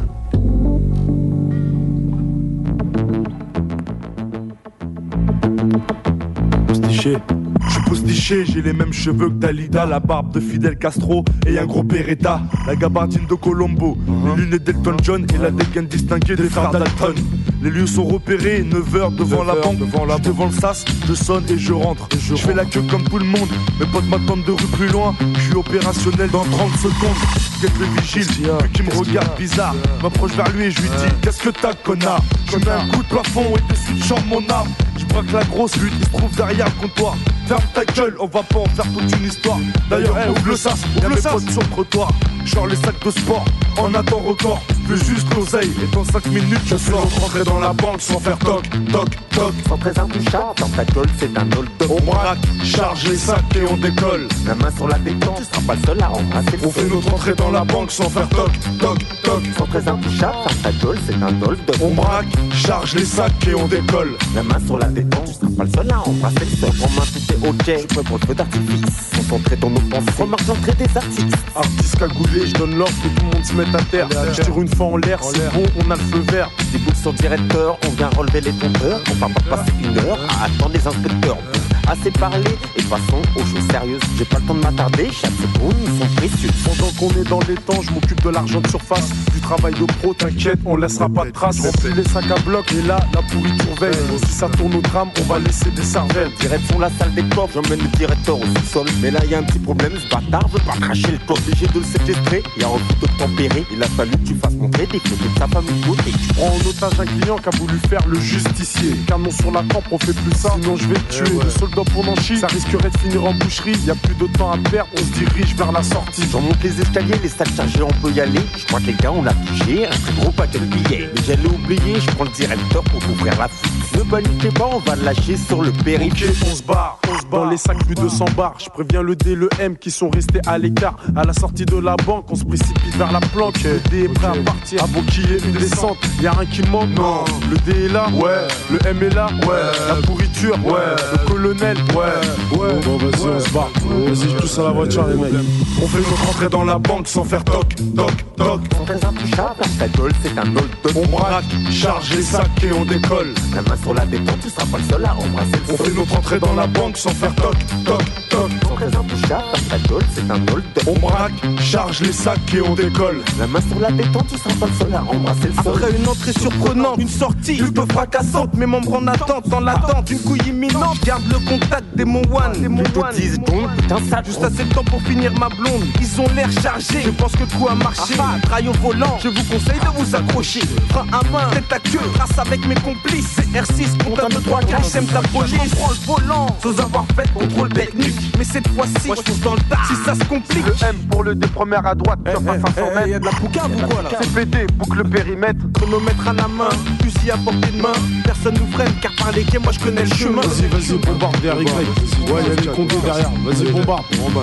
Postiché. Je suis postiché, j'ai les mêmes cheveux que Dalida, la barbe de Fidel Castro et un gros Beretta, la gabardine de Colombo, les lunettes d'Elton John et la dégaine distinguée des frères Dalton. Les lieux sont repérés, neuf heures devant la banque, devant, la devant le sas, je sonne et je rentre. Et je, je fais la queue comme tout le monde, mes potes m'attendent de rue plus loin, je suis opérationnel dans trente secondes. Guette le vigile, lui qui me regarde bizarre, m'approche vers lui et je lui dis qu'est-ce que t'as connard. Je mets un coup de plafond et de suite chante mon arme. Je braque la grosse lutte, il se trouve derrière le comptoir. Ferme ta gueule, on va pas en faire toute une histoire. D'ailleurs, hey, ouvre le sas, ouvre le sas sur le trottoir. Genre les sacs de sport, en attend record. Plus juste l'oseille, et dans cinq minutes je sors. Rentrer dans la banque sans faire toc, toc, toc. Sans très intouchable, dans ta gueule c'est un hold-up. On braque, charge les sacs et on décolle. La main sur la détente, tu seras pas le seul à embrasser le On fait notre entrée dans la banque sans faire toc, toc, toc. Sans très intouchable, dans ta gueule c'est un hold-up. On braque, charge les sacs et on décolle. La main sur la détente, tu seras pas le seul à embrasser le sol. En main tout est ok, je suis prêt pour le feu d'artifice. Concentré dans nos pensées, remarque l'entrée des artistes. Artiste cagoulé, je donne l'ordre que tout le monde se mette à terre. Je tire une fois en l'air, c'est bon, on a le feu vert. Des boucles sur directeur, on vient relever les compteurs. On va pas passer une heure à attendre les inspecteurs. Assez parlé, et passons aux choses sérieuses. J'ai pas le temps de m'attarder, chaque seconde ils sont précieux. Pendant qu'on est dans les temps, je m'occupe de l'argent de surface. Du travail de pro, t'inquiète, on laissera pas de traces. Remplis les sacs à bloc, et là, la pourriture veille. Si ça tourne au drame, on va laisser des cervelles. Direction la salle des coffres, j'emmène le directeur au sous-sol. Mais là, y a un petit problème, ce bâtard veut pas cracher le coffre. Obligé de le séquestrer, et en refus de tempérer. Il a fallu que tu fasses montrer des photos de sa famille côté. Tu prends en otage un client qui a voulu faire le justicier. Canon sur la tempe, on fait plus ça, sinon je vais te tuer. Le soldat pour Nancy, ça risquerait de finir en boucherie. Y a plus de temps à perdre, on se dirige vers la sortie. J'en monte les escaliers, les sacs chargés, on peut y aller. Je crois que les gars, on l'a touché, un très gros paquet de billets. Mais j'allais oublier, je prends le directeur pour ouvrir la fuite. Ne paniquez pas, on va le lâcher sur le périph'. Ok, on se barre, on se barre. Dans les sacs, plus de cent bars. Je préviens le D, le M qui sont restés à l'écart. À la sortie de la banque, on se précipite vers la planque. Le D est prêt à partir, avant qu'il y ait une descente. Y'a rien qui manque, non. Le D est là, ouais. Le M est là, ouais. La pourriture, ouais. Le colonel, ouais. Ouais. Bon, vas-y, ouais. On se barre. Vas-y, je touche à la voiture, les mecs. On fait notre entrée dans la banque sans faire toc, toc, toc. Sans très intouchable, ta gueule, c'est un hold-up. On braque, charge les sacs et on décolle. La main sur la détente, tu seras pas le seul à embrasser le sol. On fait notre entrée dans la banque sans faire toc, toc, toc. Sans très intouchable, ta gueule, c'est un hold-up. On braque, charge les sacs et on décolle. La main sur la détente, tu seras pas le seul à embrasser le sol. Après une entrée surprenante, une sortie plutôt fracassante, mes membres en attente, dans l'attente d'une couille imminente. Garde le contact des mon one, des mon one. dix secondes, putain ça. Juste assez de temps pour finir ma blonde. Ils ont l'air chargés, je pense que tout a marché. Ah, ah, trail au volant, je vous conseille de vous accrocher. Frein à main, tête à queue, trace avec mes complices. C'est R six, compte de trois quatre, j'aime ta police. Prends le volant, sans avoir fait contrôle technique. Mais cette fois-ci, moi je fonce dans le tas. Si ça se complique, le M pour le D première à droite, sur pas cinq cents mètres. Y'a de la poucave ou quoi là? C P D, boucle le périmètre. Chronomètre à la main, fusil à portée de main. Personne nous freine car par les quais, moi je connais le chemin. Vas-y, vas-y, bombarde derrière Y. Ouais, y'a les condos derrière. Vas-y, bombarde.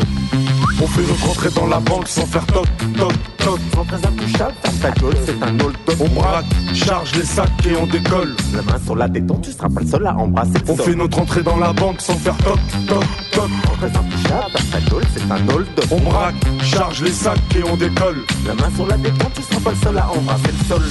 On fait notre entrée dans la banque sans faire toc, toc, toc. Sans très intouchable, ferme ta gueule, c'est un hold-up. On braque, charge les sacs et on décolle. La main sur la détente, tu seras pas le seul à embrasser le On sol. fait notre entrée dans la banque sans faire toc, toc, toc. Sans très intouchable, ferme ta gueule, c'est un hold-up. On braque, charge les sacs et on décolle. La main sur la détente, tu seras pas le seul à embrasser le sol.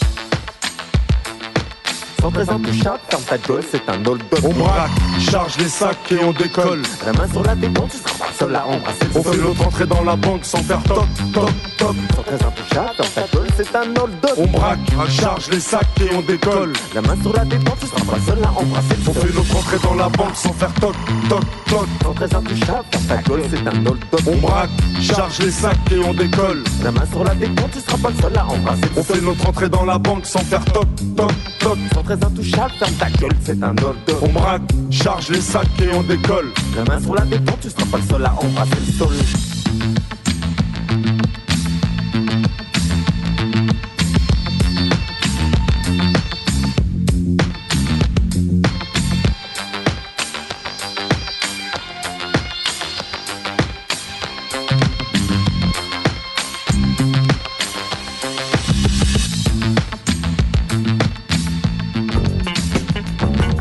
Sans très intouchable, ferme ta gueule, c'est un hold-up. On braque, charge les sacs et on décolle. La main sur la détente, tu seras pas le seul à embrasser le On sol. fait notre entrée dans la banque sans faire toc, toc, toc. Sans très intouchable, ferme ta gueule, c'est un hold-up. On braque, charge les sacs et on décolle. La main sur la détente, tu seras pas le seul à embrasser le On sol. fait notre entrée dans la banque sans faire toc, toc, toc. Sans très intouchable, ferme ta gueule, c'est un hold-up. On braque, charge les sacs et on décolle. La main sur la détente, tu seras pas le seul à embrasser le On sol. fait notre entrée dans la banque sans faire toc, toc, toc. Sans très intouchable, ferme ta gueule, c'est un hold-up. On braque, charge les sacs et on décolle. La main sur la détente, tu seras pas le seul à embrasser le sol.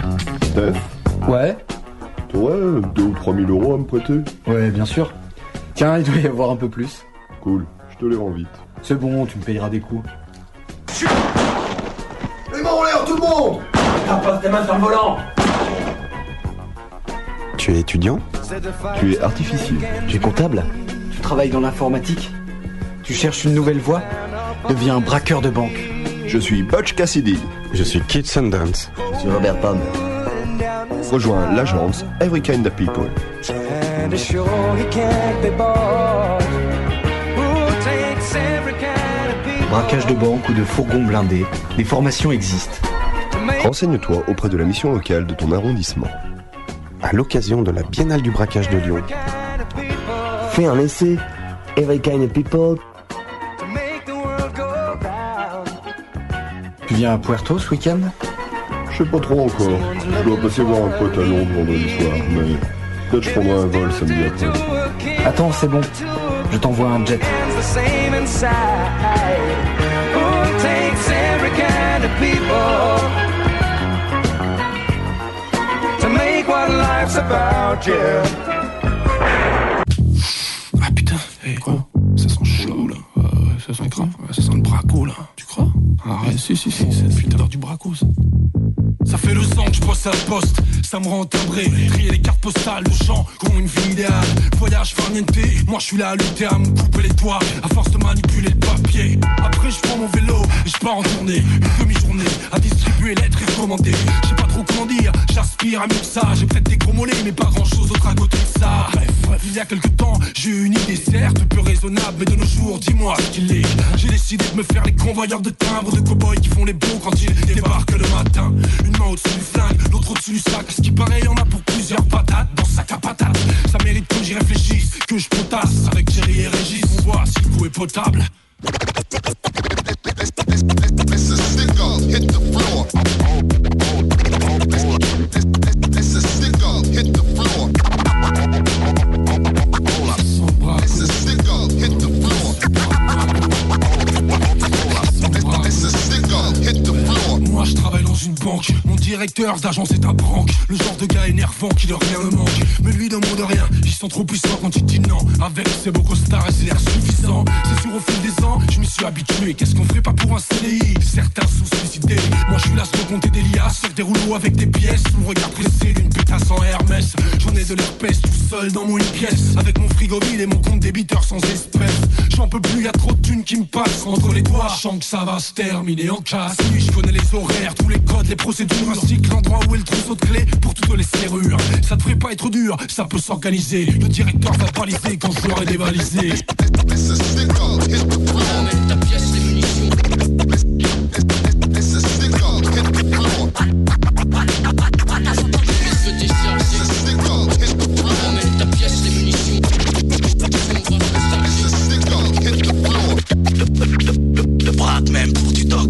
Steph, Ouais, t'aurais deux ou trois mille euros à me prêter? ouais, bien sûr. Tiens, il doit y avoir un peu plus. Cool, je te les rends vite. C'est bon, tu me payeras des coups. Les mains en l'air, tout le monde! Pose tes mains sur le volant! Tu es étudiant? Tu es artificier. Tu es comptable? Tu travailles dans l'informatique? Tu cherches une nouvelle voie? Deviens braqueur de banque. Je suis Butch Cassidy. Je suis Keith Sundance. Je suis Robert Pomme. Rejoins l'agence Every Kind of People. Braquage de banque ou de fourgon blindé, des formations existent. Renseigne-toi auprès de la mission locale de ton arrondissement. À l'occasion de la Biennale du braquage de Lyon. Fais un essai. Every Kind of People. Tu viens à Puerto ce week-end? Je sais pas trop encore. Je dois passer voir un pote à Londres vendredi soir, mais peut-être je prendrai un vol samedi après. Attends, c'est bon. Je t'envoie un jet. Ah putain, hey, quoi? Ça sent chaud là. Euh, ça sent grave. Ça sent le braco là. Tu crois? Arrête, si, si, si, c'est depuis tout à l'heure du braco ça. Ça fait le sang que je bosse à la poste, ça me rend timbré. Trier les cartes postales, le champ, ont une vie idéale. Voyage farniente, moi je suis là à lutter à me couper les doigts, à force de manipuler le papier. Après je prends mon vélo et je pars en tournée. Une demi-journée à distribuer lettres et recommander. Je sais pas trop comment dire, j'aspire à mieux que ça. J'ai peut-être des gros mollets mais pas grand chose d'autre à côté de ça. Bref, bref, il y a quelque temps, j'ai eu une idée certes peu raisonnable, mais de nos jours, dis-moi ce qu'il est. J'ai décidé de me faire les convoyeurs de timbres, de cow-boys qui font les beaux quand ils débarquent le matin. Une main au-dessus du flingue, l'autre au-dessus du sac. Ce qui paraît, y'en a pour plusieurs patates dans sac à patates. Ça mérite que j'y réfléchisse, que je potasse avec Jerry et Régis. On voit si le coup est potable. Moi je travaille dans une banque, mon directeur d'agence est un branque. Le genre de gars énervant qui de rien ne manque. Mais lui d'un mot de rien, ils sont trop puissants quand il dit non. Avec ses beaux costards et ses airs suffisants. C'est sûr au fil des ans, je m'y suis habitué. Qu'est-ce qu'on ferait pas pour un C D I? Certains sont suicidés. Moi je suis là à compter des liasses, sur des rouleaux avec des pièces. Sous le regard pressé d'une pétasse en Hermès. J'en ai de l'herpès tout seul dans mon une pièce. Avec mon frigo vide et mon compte débiteur sans espèce. J'en peux plus, y'a trop de thunes qui me passent entre les doigts. Je sens que ça va se terminer en casse. Oui, je connais les horaires, tous les codes, les procédures, ainsi que l'endroit où est le trousseau de clés pour toutes les serrures. Ça devrait pas être dur, ça peut s'organiser. Le directeur va baliser quand je l'aurai dévalisé. Ta pièce, les munitions. Le braque même pour du dog.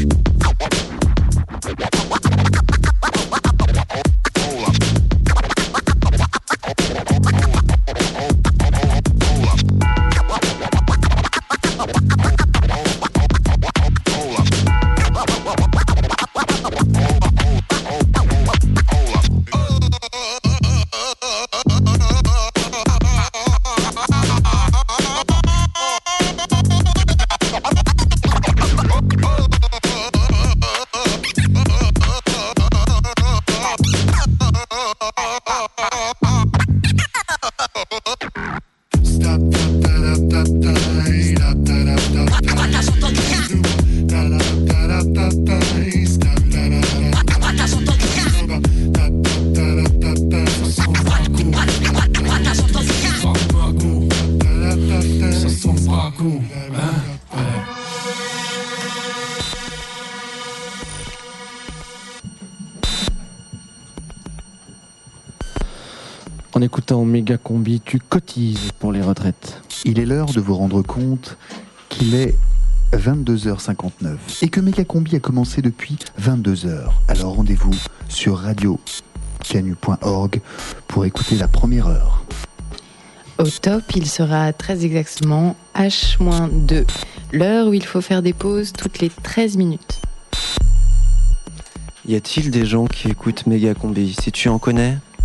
En écoutant Méga Combi, tu cotises pour les retraites. Il est l'heure de vous rendre compte qu'il est vingt-deux heures cinquante-neuf et que Méga Combi a commencé depuis vingt-deux heures. Alors rendez-vous sur radio canu point org pour écouter la première heure. Au top, il sera très exactement H deux, l'heure où il faut faire des pauses toutes les treize minutes. Y a-t-il des gens qui écoutent Méga Combi? Si tu en connais,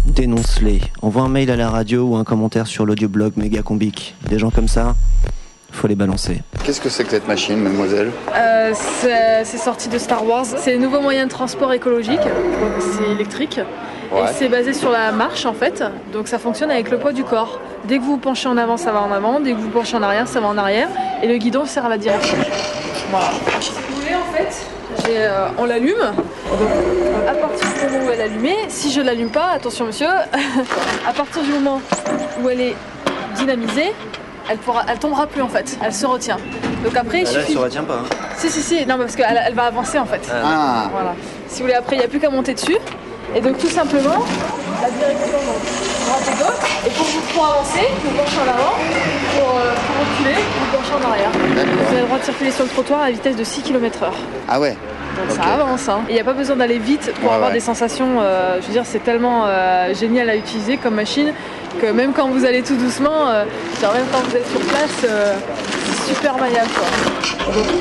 Dénonce-les. Envoie un mail à la radio ou un commentaire sur l'audioblog Megacombic. Des gens comme ça, faut les balancer. Qu'est-ce que c'est que cette machine, mademoiselle ? euh, c'est, c'est sorti de Star Wars. C'est un nouveau moyen de transport écologique. C'est électrique. Ouais. Et c'est basé sur la marche en fait. Donc ça fonctionne avec le poids du corps. Dès que vous vous penchez en avant, ça va en avant. Dès que vous vous penchez en arrière, ça va en arrière. Et le guidon sert à la direction. Voilà. Si vous voulez en fait, j'ai, euh, on l'allume. Donc, à partir du moment où elle est allumée, si je ne l'allume pas, attention monsieur, à partir du moment où elle est dynamisée, elle pourra, elle tombera plus en fait, elle se retient. Donc après, il Là, suffit... elle se retient pas. Hein. Si si si, non parce qu'elle elle va avancer en fait. Ah. Voilà. Si vous voulez après, il n'y a plus qu'à monter dessus. Et donc tout simplement, la direction donc, droite et gauche. Et pour vous pour avancer, vous penchez en avant. Pour, euh, pour reculer, vous penchez en arrière. Vous avez le droit de circuler sur le trottoir à la vitesse de six kilomètres heure. Ah ouais. Donc okay. ça avance, hein. Il n'y a pas besoin d'aller vite pour ouais, avoir ouais. des sensations, euh, je veux dire, c'est tellement euh, génial à utiliser comme machine que même quand vous allez tout doucement, euh, genre même quand vous êtes sur place, euh, c'est super maniable quoi. Donc,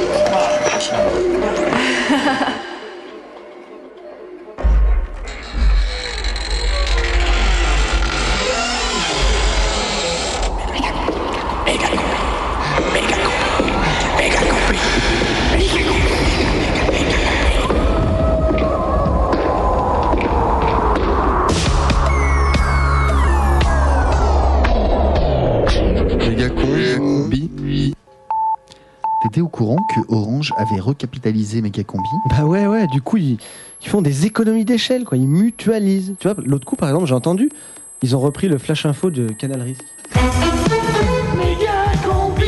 voilà. T'étais au courant que Orange avait recapitalisé Megacombi ? Bah ouais, ouais, du coup, ils, ils font des économies d'échelle, quoi. Ils mutualisent. Tu vois, l'autre coup, par exemple, j'ai entendu, ils ont repris le Flash Info de Canal Risque. Megacombi,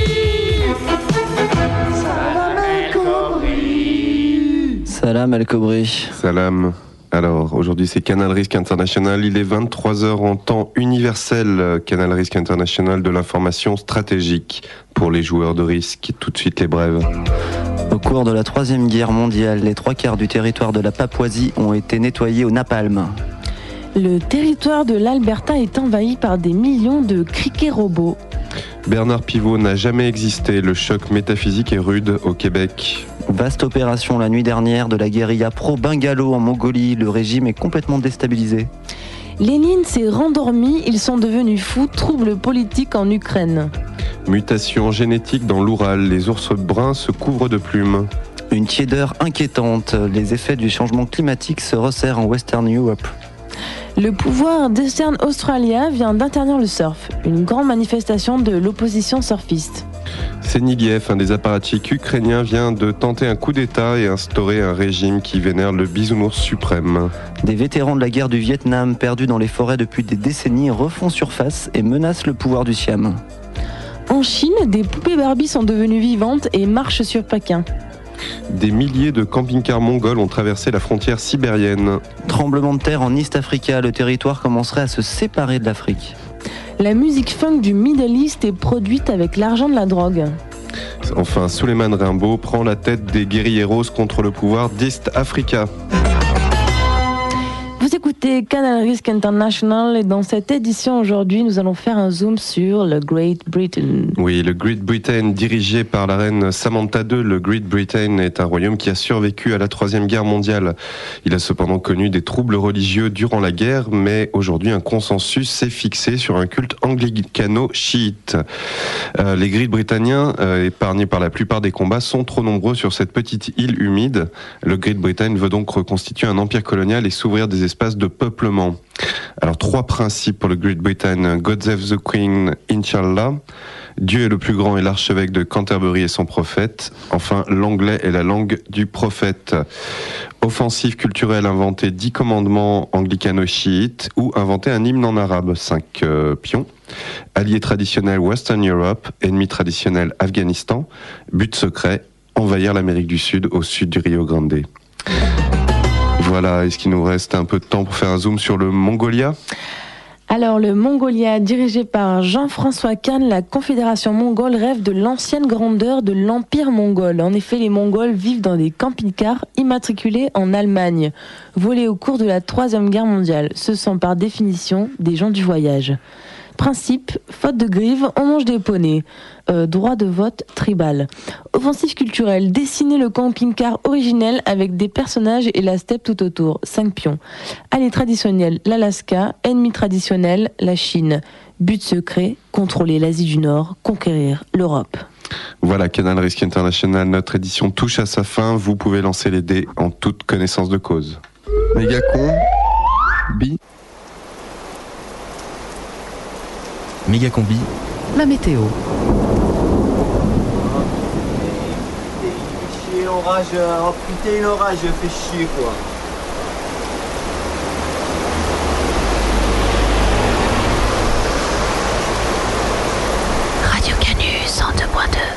Salam El Kobri. Salam El Kobri. Salam. Alors, aujourd'hui, c'est Canal Risque International. Il est vingt-trois heures en temps universel. Canal Risque International, de l'information stratégique pour les joueurs de risque. Tout de suite, les brèves. Au cours de la Troisième Guerre mondiale, les trois quarts du territoire de la Papouasie ont été nettoyés au napalm. Le territoire de l'Alberta est envahi par des millions de criquets robots. Bernard Pivot n'a jamais existé. Le choc métaphysique est rude au Québec. Vaste opération la nuit dernière de la guérilla pro-Bungalo en Mongolie. Le régime est complètement déstabilisé. Lénine s'est rendormi, ils sont devenus fous. Troubles politiques en Ukraine. Mutation génétique dans l'Oural. Les ours bruns se couvrent de plumes. Une tiédeur inquiétante. Les effets du changement climatique se resserrent en Western Europe. Le pouvoir d'Eastern Australia vient d'interdire le surf, une grande manifestation de l'opposition surfiste. Senigiev, un des apparatchiks ukrainiens, vient de tenter un coup d'État et instaurer un régime qui vénère le bisounours suprême. Des vétérans de la guerre du Vietnam, perdus dans les forêts depuis des décennies, refont surface et menacent le pouvoir du Siam. En Chine, des poupées Barbie sont devenues vivantes et marchent sur Pékin. Des milliers de camping-cars mongols ont traversé la frontière sibérienne. Tremblement de terre en East Africa, le territoire commencerait à se séparer de l'Afrique. La musique funk du Middle East est produite avec l'argent de la drogue. Enfin, Souleymane Rimbaud prend la tête des guérilleros contre le pouvoir d'East Africa. Vous écoutez Canal Risque International et dans cette édition aujourd'hui, nous allons faire un zoom sur le Great Britain. Oui, le Great Britain, dirigé par la reine Samantha deux, le Great Britain est un royaume qui a survécu à la Troisième Guerre mondiale. Il a cependant connu des troubles religieux durant la guerre, mais aujourd'hui un consensus s'est fixé sur un culte anglicano-chiite. Euh, les Great Britanniens, euh, épargnés par la plupart des combats, sont trop nombreux sur cette petite île humide. Le Great Britain veut donc reconstituer un empire colonial et s'ouvrir des espaces de peuplement. Alors, trois principes pour le Great Britain. God save the Queen, Inshallah. Dieu est le plus grand et l'archevêque de Canterbury est son prophète. Enfin, l'anglais est la langue du prophète. Offensive culturelle, inventer dix commandements anglicano-chiites ou inventer un hymne en arabe, cinq euh, pions. Allié traditionnel Western Europe, ennemi traditionnel Afghanistan. But secret, envahir l'Amérique du Sud au sud du Rio Grande. Voilà, est-ce qu'il nous reste un peu de temps pour faire un zoom sur le Mongolia ? Alors, le Mongolia, dirigé par Jean-François Kahn, la Confédération mongole rêve de l'ancienne grandeur de l'Empire mongol. En effet, les Mongols vivent dans des camping-cars immatriculés en Allemagne, volés au cours de la Troisième Guerre mondiale. Ce sont par définition des gens du voyage. Principe, faute de grive, on mange des poneys. Euh, droit de vote tribal. Offensive culturelle, dessiner le camping-car originel avec des personnages et la steppe tout autour. cinq pions. Allée traditionnelle, l'Alaska. Ennemi traditionnel, la Chine. But secret, contrôler l'Asie du Nord, conquérir l'Europe. Voilà, Canal Risque International, notre édition touche à sa fin. Vous pouvez lancer les dés en toute connaissance de cause. Méga con, bi. Méga combi, la météo. Chier, orage, oh putain, une orage, fait chier quoi. Radio Canu cent deux point deux.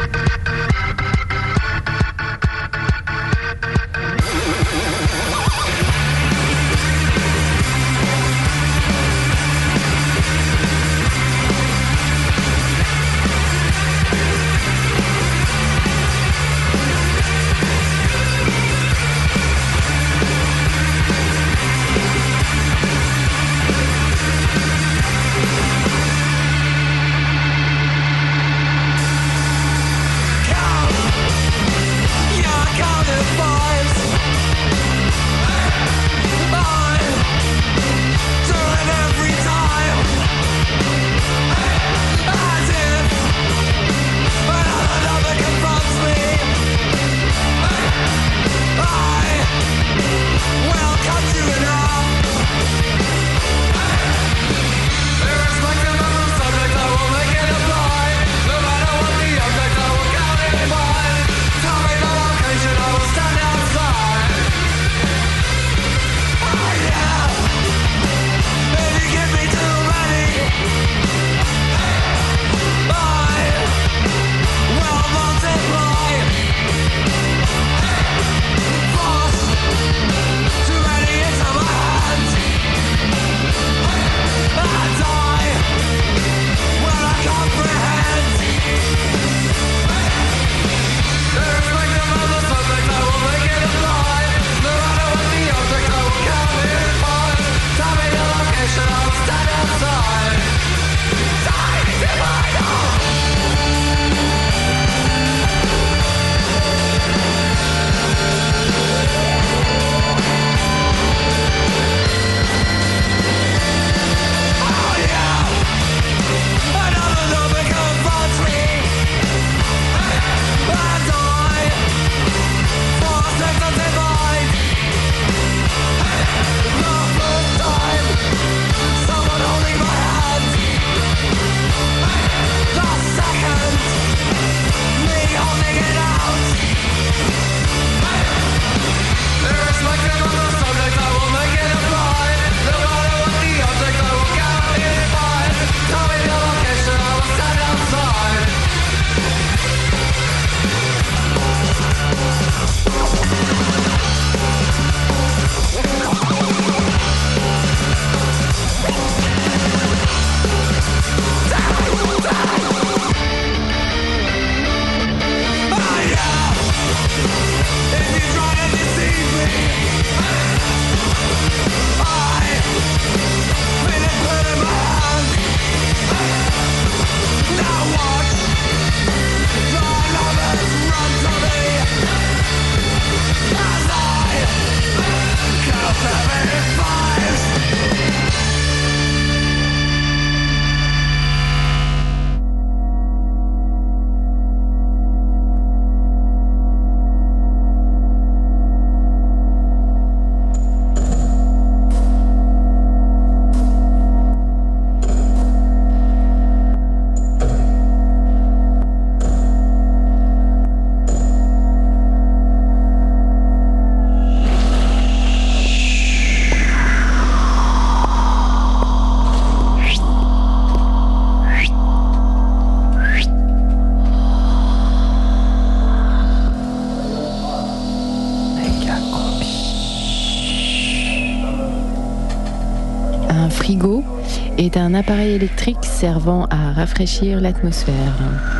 frigo est un appareil électrique servant à rafraîchir l'atmosphère.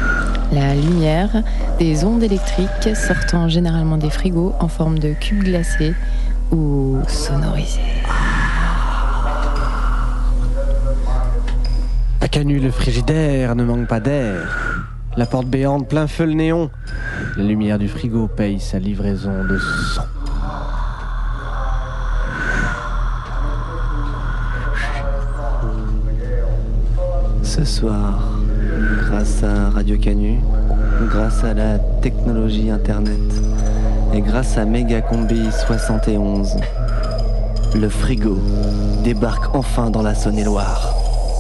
La lumière, des ondes électriques sortant généralement des frigos en forme de cubes glacés ou sonorisés. À Canu, le frigidaire ne manque pas d'air. La porte béante, plein feu le néon. La lumière du frigo paye sa livraison de sang. Ce soir, grâce à Radio Canu, grâce à la technologie internet et grâce à Megacombi soixante et onze, le frigo débarque enfin dans la Saône-et-Loire.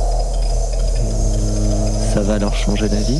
Ça va leur changer la vie ?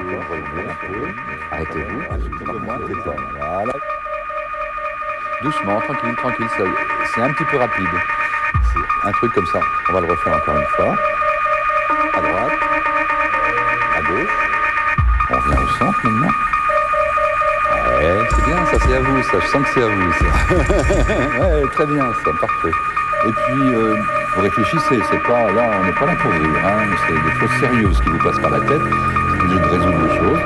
détonne. Voilà. Doucement, tranquille, tranquille, ça, c'est un petit peu rapide. C'est un truc comme ça. On va le refaire encore une fois. À droite, à gauche. On revient au centre maintenant. Ouais, c'est bien, ça c'est à vous, ça. Je sens que c'est à vous, ça. Ouais, très bien, ça, parfait. Et puis, euh, vous réfléchissez, c'est pas, là, on n'est pas là pour rire, hein, c'est des choses sérieuses qui vous passent par la tête. Vous voulez de résoudre les choses.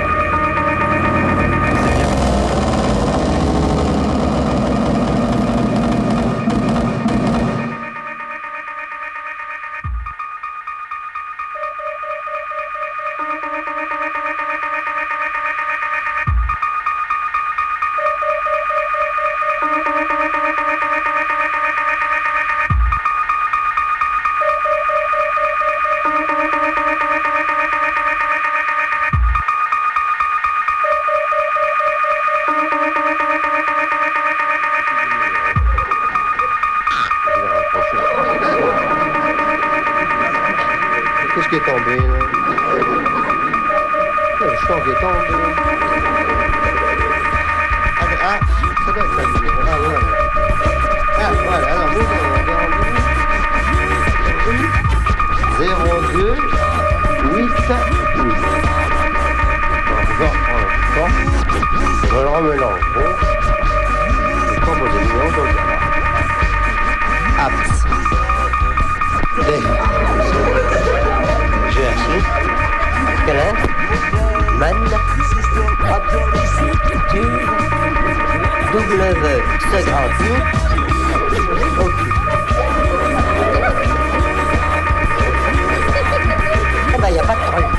Qu'est-ce qui est tombé là? Le champ qui est tombé. Ah, ah, ça doit être ça. Ah, voilà. Ah, voilà, alors nous allons zéro deux huit huit. Bon, on le remélange. Bon. Le composition, donc Abs. D. G H I. Calin. Man. Hop. Tube. W. Se grandit. Ok. Eh ben, il n'y a pas de truc.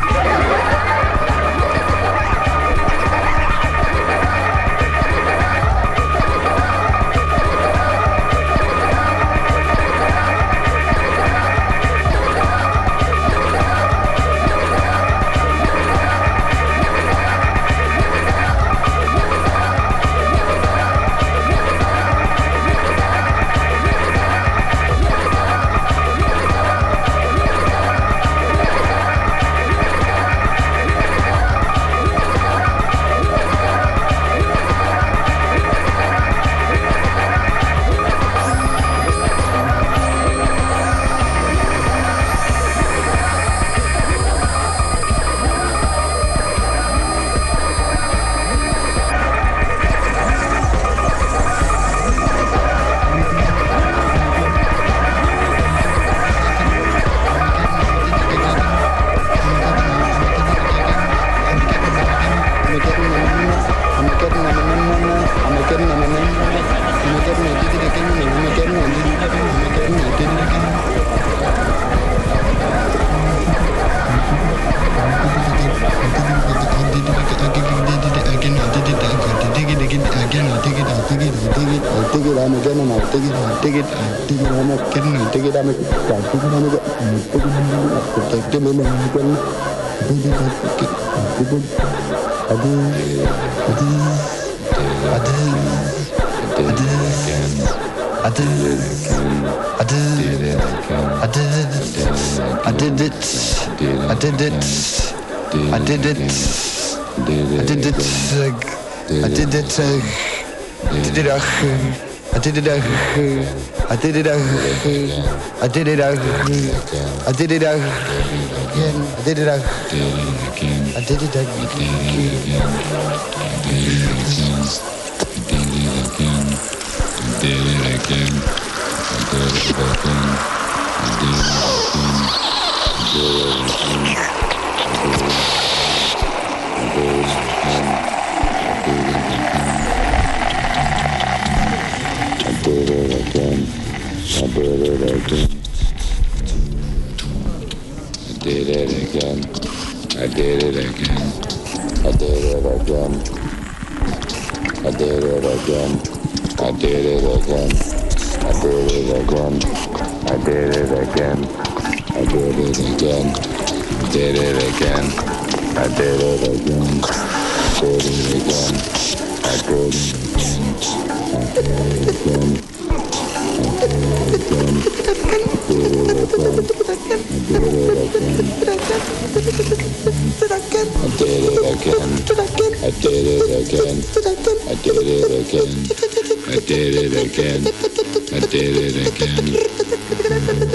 I did it, I did it, I did it, I did it again, I did it again, I did it again, I did it again. I did it again. I did it again. I did it again. I did it again. I did it again. I did it again. Did it again. I did it again. Did it again. I did it again. I did it again. I did it again. I did it again. I did it again. I did it again. I I did it again. I did it again. I did it again. I did it again.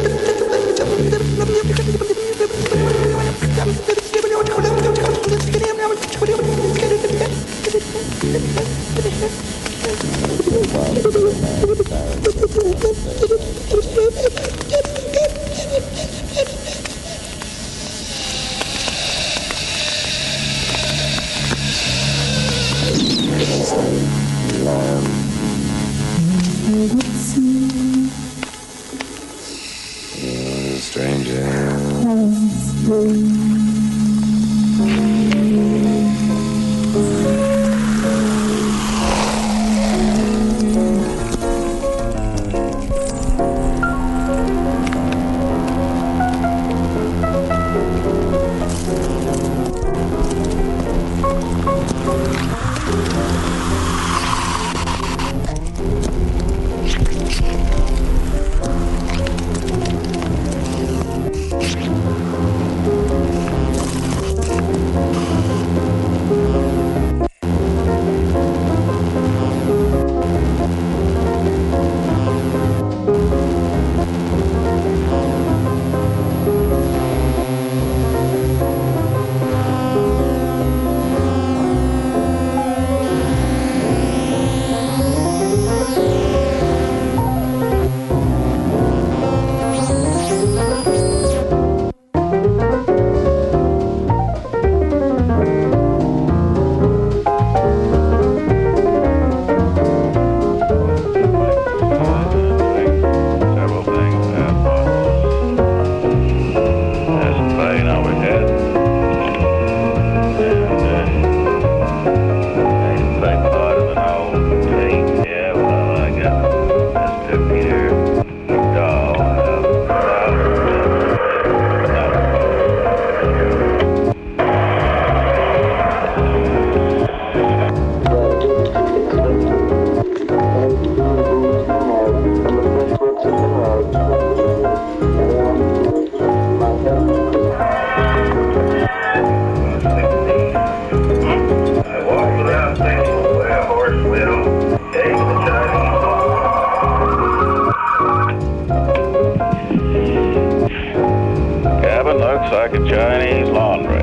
Like a Chinese laundry.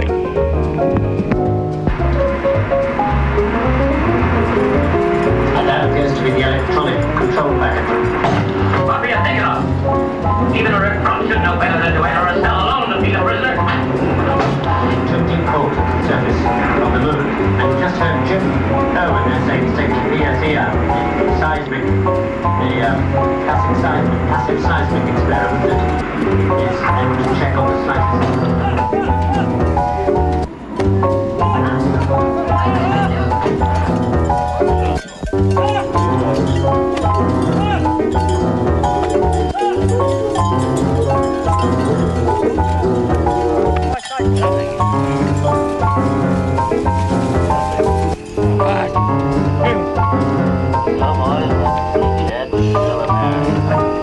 And that appears to be the electronic control package. What are you thinking of? Even a restaurant should know better than to enter a cell alone to feed a prisoner. Took deep hold of the surface of the moon, and just heard Jim Irwin there say distinctly, yes, here, the seismic, the um, passive seismic, passive seismic experiment that is able to check on the slightest.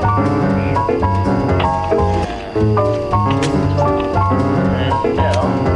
Still.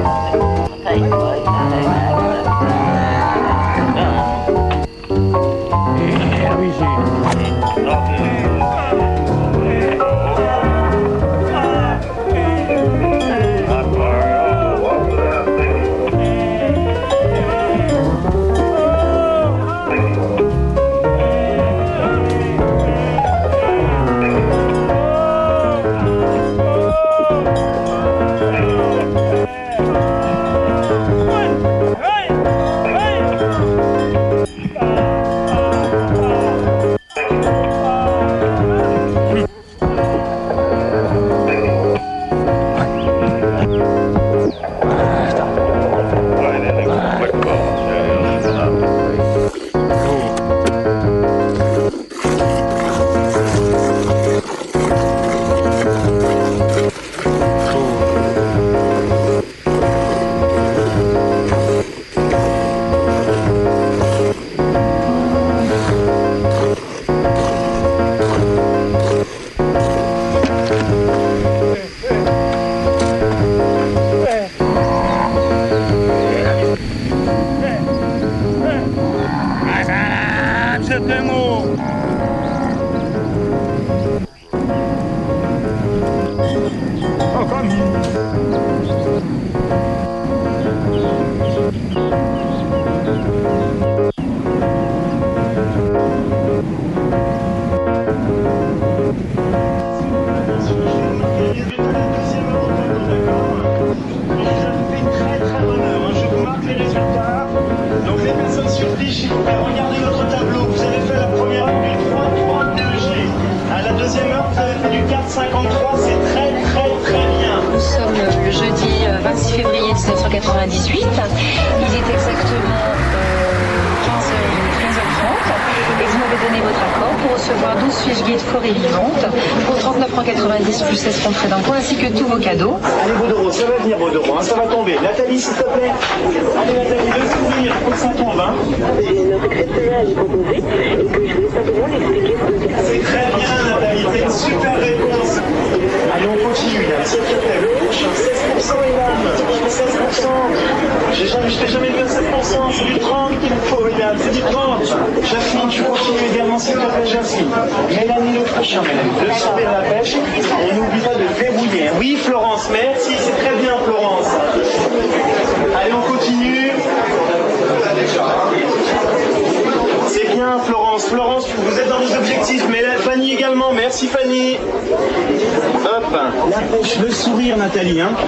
cinquante-trois, c'est très très très bien. Nous sommes le jeudi vingt-six février mille neuf cent quatre-vingt-dix-huit. Il est exactement euh, quinze heures trente et vous m'avez donné votre accord pour recevoir douze fiches guides forêt vivante pour trente-neuf francs quatre-vingt-dix plus seize francs de frais d'impôt ainsi que tous vos cadeaux. Allez Baudero, ça va venir Baudero, hein, ça va tomber. Nathalie, s'il te plaît. Allez Nathalie, le souvenir, faut que ça tombe. Hein. J'ai une secrétaire à lui proposer et que je voulais simplement l'expliquer. C'est très bien Nathalie, c'est une super réponse. Allez, on continue là, s'il te plaît, le rouge, seize pour cent Ilan, seize pour cent. J'ai jamais, je t'ai jamais vu à sept pour cent, c'est du trente qu'il me faut Ilan, c'est du trente. Jasmine, tu continues également s'il te plaît Jasmine. Mélanie le prochain, Mélanie, le sourire à la pêche, et n'oublie pas de verrouiller. Oui Florence, merci, c'est très bien Florence. Allez, on continue. C'est bien Florence, Florence, vous êtes dans vos objectifs, mais là, Fanny également, merci Fanny. Hop, la pêche, le sourire Nathalie. Hein.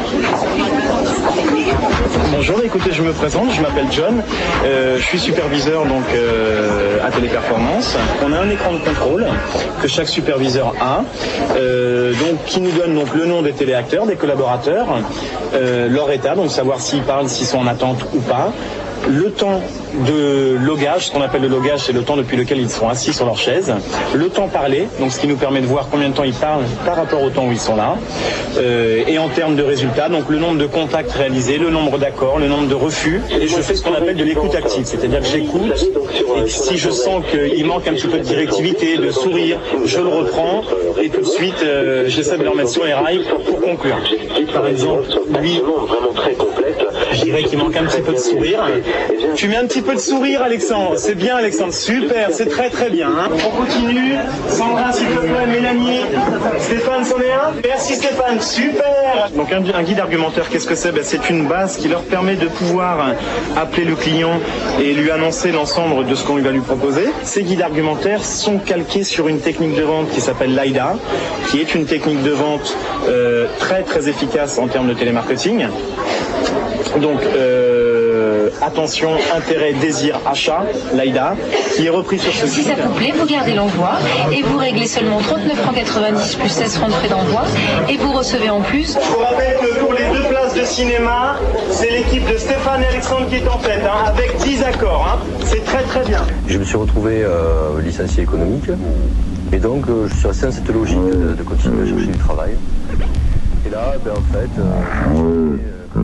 Bonjour, écoutez, je me présente, je m'appelle John, euh, je suis superviseur donc euh, à Téléperformance. On a un écran de contrôle que chaque superviseur a, euh, donc qui nous donne donc le nom des téléacteurs, des collaborateurs, euh, leur état, donc savoir s'ils parlent, s'ils sont en attente ou pas. Le temps de logage, ce qu'on appelle le logage, c'est le temps depuis lequel ils sont assis sur leur chaise. Le temps parlé, donc ce qui nous permet de voir combien de temps ils parlent par rapport au temps où ils sont là. Euh, et en termes de résultats, donc le nombre de contacts réalisés, le nombre d'accords, le nombre de refus. Et je fais ce qu'on appelle de l'écoute active, c'est-à-dire que j'écoute et si je sens qu'il manque un petit peu de directivité, de sourire, je le reprends et tout de suite euh, j'essaie de leur mettre sur les rails pour conclure. Par exemple, lui, vraiment très complète. Je dirais qu'il manque un petit peu de sourire. Tu mets un petit peu de sourire, Alexandre. C'est bien, Alexandre. Super, c'est très très bien. Hein. On continue. Sandra, s'il te plaît, Mélanie. Stéphane, c'en est un. Merci Stéphane, super. Donc un, un guide argumentaire, qu'est-ce que c'est? Ben, c'est une base qui leur permet de pouvoir appeler le client et lui annoncer l'ensemble de ce qu'on va lui proposer. Ces guides argumentaires sont calqués sur une technique de vente qui s'appelle l'A I D A, qui est une technique de vente euh, très très efficace en termes de télémarketing. Donc, euh, attention, intérêt, désir, achat, l'A I D A, qui est repris sur ce Si site. ça vous plaît, vous gardez l'envoi et vous réglez seulement trente-neuf francs quatre-vingt-dix plus seize francs de frais d'envoi et vous recevez en plus. Je vous rappelle que pour les deux places de cinéma, c'est l'équipe de Stéphane et Alexandre qui est en tête, hein, avec dix accords. Hein. C'est très très bien. Je me suis retrouvé euh, licencié économique et donc euh, je suis resté dans cette logique de, de continuer à chercher du travail. Et là, ben, en fait, euh, je me suis, euh,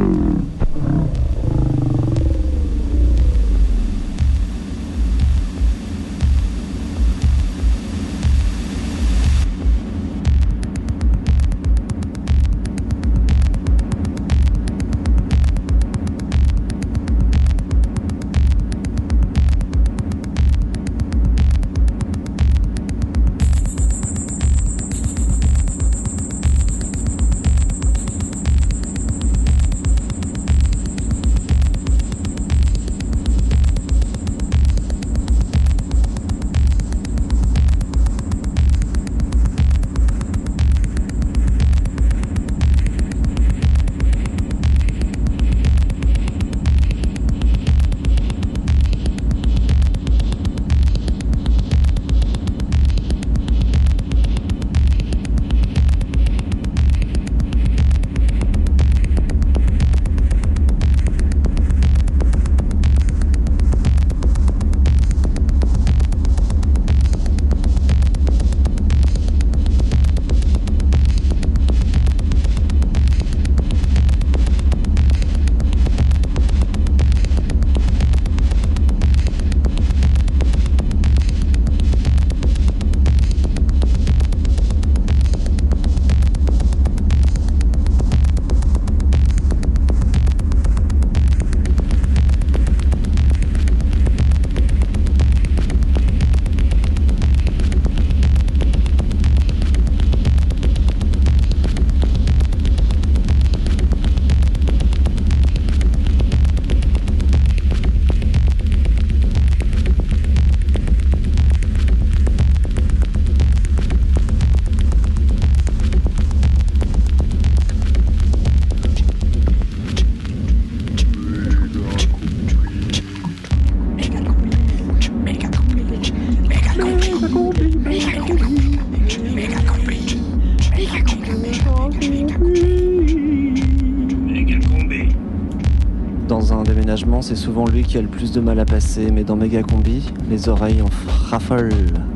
déménagement, c'est souvent lui qui a le plus de mal à passer, mais dans Méga Combi, les oreilles en raffolent.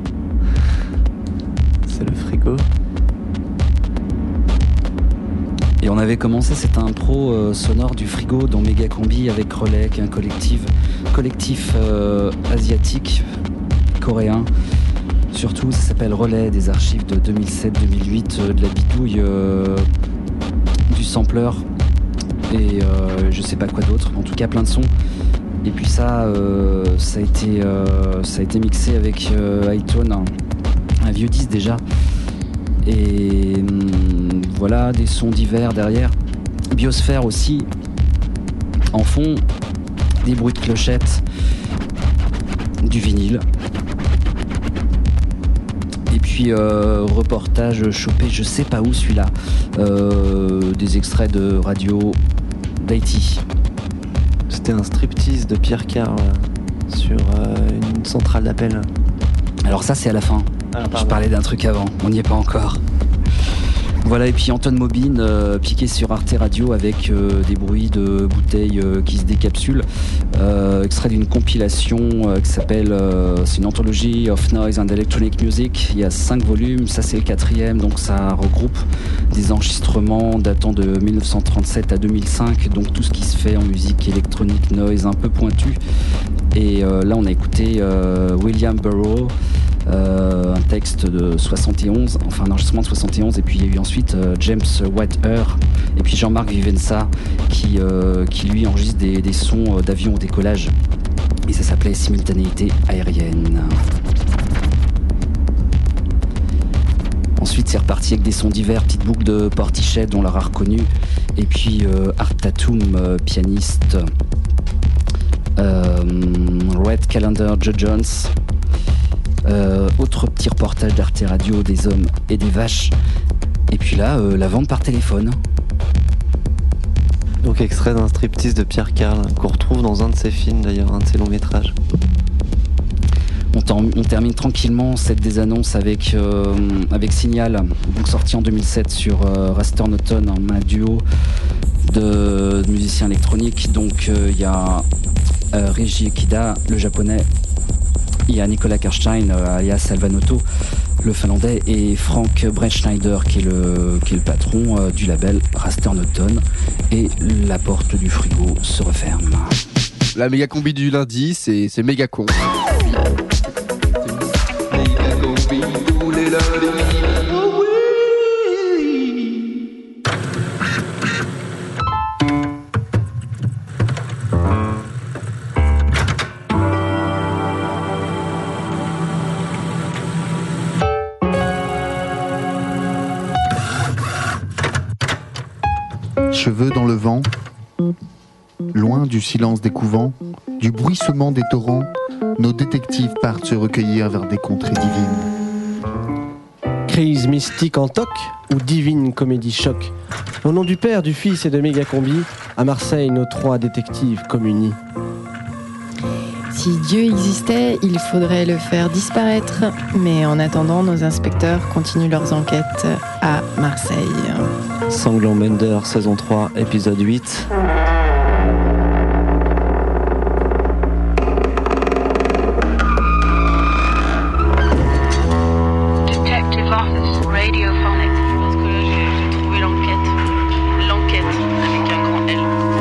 C'est le frigo. Et on avait commencé cette impro euh, sonore du frigo dans Méga Combi avec Relais, qui est un collectif, collectif euh, asiatique, coréen. Surtout, ça s'appelle Relais, des archives de deux mille sept deux mille huit, euh, de la bidouille euh, du sampler et euh, je sais pas quoi d'autre, en tout cas plein de sons. Et puis ça, euh, ça, a été, euh, ça a été mixé avec euh, iTone, un, un vieux disque déjà. Et hum, voilà, des sons divers derrière. Biosphère aussi, en fond, des bruits de clochettes, du vinyle. Et puis euh, reportage chopé, je sais pas où celui-là, euh, des extraits de radio d'Haïti. C'était un striptease de Pierre Carl sur euh, une centrale d'appel. Alors ça c'est à la fin. Ah, je parlais d'un truc avant, on n'y est pas encore. Voilà, et puis Anton Mobine euh, piqué sur Arte Radio avec euh, des bruits de bouteilles euh, qui se décapsulent, euh, extrait d'une compilation euh, qui s'appelle euh, c'est une anthologie of noise and electronic music. Il y a cinq volumes, ça c'est le quatrième, donc ça regroupe des enregistrements datant de dix-neuf cent trente-sept à deux mille cinq, donc tout ce qui se fait en musique électronique noise un peu pointu. Et euh, là on a écouté euh, William Burroughs. Euh, un texte de soixante et onze, enfin un enregistrement de soixante et onze, et puis il y a eu ensuite euh, James Whitehead et puis Jean-Marc Vivensa qui, euh, qui lui enregistre des, des sons euh, d'avion au décollage, et ça s'appelait Simultanéité aérienne. Ensuite c'est reparti avec des sons divers, petite boucle de Portichet dont on l'aura reconnu, et puis euh, Art Tatum, euh, pianiste, euh, Red Calendar Joe Jones. Euh, autre petit reportage d'Arte Radio, des hommes et des vaches. Et puis là, euh, la vente par téléphone. Donc extrait d'un striptease de Pierre Carl, qu'on retrouve dans un de ses films d'ailleurs, un de ses longs métrages. On, on termine tranquillement cette des annonces avec, euh, avec Signal, donc sorti en deux mille sept sur euh, Raster Noton, un duo de, de musiciens électroniques. Donc il euh, y a euh, Reiji Ekida, le japonais. Il y a Nicolas Karstein, euh, alias Alvanoto, le finlandais, et Frank Breitschneider, qui est le, qui est le patron euh, du label Raster Noton. Et la porte du frigo se referme. La méga combi du lundi, c'est, c'est méga con. Méga combi tous les lundis. Cheveux dans le vent, loin du silence des couvents, du bruissement des torrents, nos détectives partent se recueillir vers des contrées divines. Crise mystique en toc ou divine comédie choc? Au nom du Père, du Fils et de Méga Combi, à Marseille, nos trois détectives communient. Si Dieu existait, il faudrait le faire disparaître. Mais en attendant, nos inspecteurs continuent leurs enquêtes à Marseille. Sanglant Bender, saison trois, épisode huit. Detective Office, radiophonic. Je pense que là, j'ai, j'ai trouvé l'enquête. L'enquête, avec un grand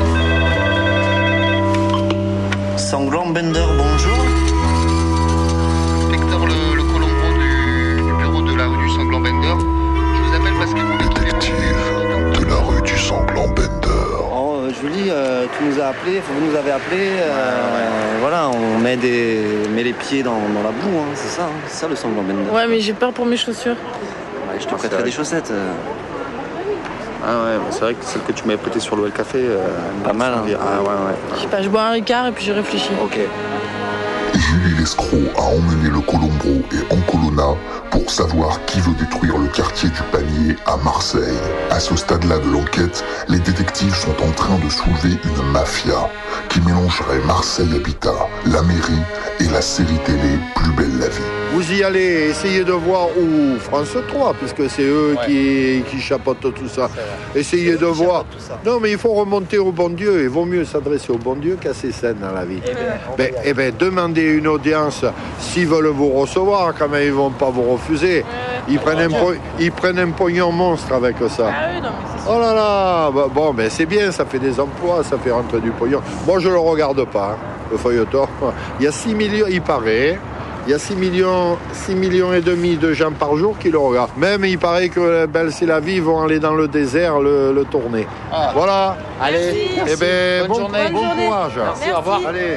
L. Sanglant Bender, bonjour. Inspecteur le, le Colombo du, du bureau de la rue du Sanglant Bender. Je vous appelle parce que vous Détective de la rue du Sanglant Bender. Oh, euh, Julie, euh, tu nous as appelé, vous nous avez appelé. Euh, ouais. Voilà, on met, des, met les pieds dans, dans la boue, hein, c'est ça, hein, c'est ça le Sanglant Bender. Ouais, mais j'ai peur pour mes chaussures. Ouais, je te prêterai des chaussettes. Euh. Ah ouais, c'est vrai que celle que tu m'avais prêtée sur l'O L Café. Euh, Pas mal, hein. Ah ouais, ouais. Je sais pas, je bois un Ricard et puis je réfléchis. Ok. Julie l'escroc a emmené le Colombo et Ancolona pour savoir qui veut détruire le quartier du Panier à Marseille. À ce stade-là de l'enquête, les détectives sont en train de soulever une mafia qui mélangerait Marseille Habitat, la mairie et la série télé Plus belle la vie. Vous y allez, essayez de voir, ou France trois, puisque c'est eux ouais. qui, qui chapeautent tout ça. Essayez de voir. Non, mais il faut remonter au bon Dieu. Il vaut mieux s'adresser au bon Dieu qu'à ses scènes dans la vie. Eh bien, ben, eh ben, demandez une audience. S'ils veulent vous recevoir, quand même, ils ne vont pas vous refuser. Ils prennent, un po- ils prennent un pognon monstre avec ça. Ah oui, non, mais c'est oh là là, bon, ben c'est bien, ça fait des emplois, ça fait rentrer du pognon. Moi, je ne le regarde pas, hein, le feuilleton. Il y a six millions, il paraît. Il y a six millions, six millions et demi de gens par jour qui le regardent. Même, il paraît que Belle c'est la vie, ils vont aller dans le désert le, le tourner. Ah. Voilà. Allez, merci. Eh ben, Bonne bon, journée. bon Bonne courage. Merci, merci, au revoir. Allez.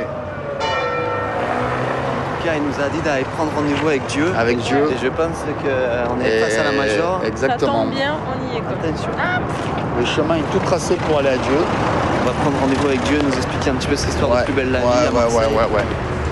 Pierre, il nous a dit d'aller prendre rendez-vous avec Dieu. Avec Dieu. Et je pense qu'on est face à la major. Exactement. Ça tombe bien, on y est quoi. Attention. Ah. Le chemin est tout tracé pour aller à Dieu. On va prendre rendez-vous avec Dieu, nous expliquer un petit peu cette histoire ouais. de plus belle la ouais, vie. Ouais, ouais, ouais, ouais, ouais.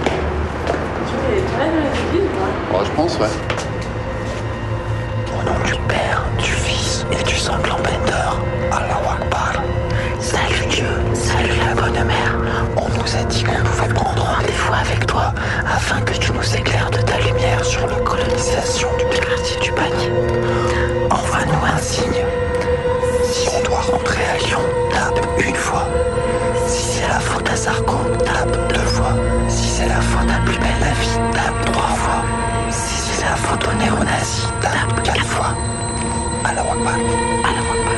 Oh, je pense, ouais. Au nom du Père, du Fils et du Sanglant Bender, Allahu Akbar. Salut Dieu, salut la bonne mère. On nous a dit qu'on pouvait prendre rendez-vous avec toi afin que tu nous éclaires de ta lumière sur la colonisation du quartier du Panier. Envoie-nous un signe. Si on doit rentrer à Lyon, tape une fois. Si c'est la faute à Sarko, tape deux fois. Si c'est la faute à Plus belle la vie, tape trois fois. Si c'est la faute au néo-nazi, tape quatre fois. Allahu Akbar. Allahu Akbar.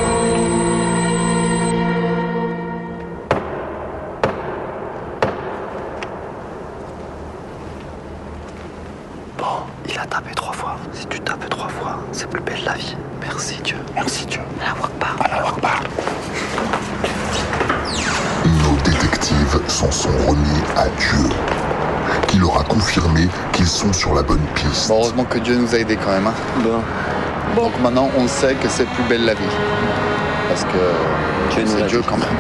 Bon, il a tapé trois fois. Si tu tapes trois fois, c'est plus belle la vie. Merci Dieu. Merci Dieu. Allahu Akbar. Allahu Akbar. Nos détectives s'en sont remis à Dieu, qui leur a confirmé qu'ils sont sur la bonne piste. Bon, heureusement que Dieu nous a aidés quand même. Hein. Bon. Bon. Donc maintenant, on sait que c'est plus belle la vie. Parce que Dieu c'est Dieu quand même.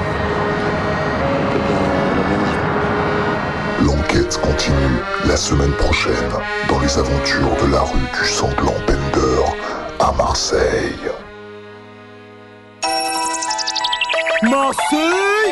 L'enquête continue la semaine prochaine dans les aventures de la rue du Sanglant Bender à Marseille. Marseille.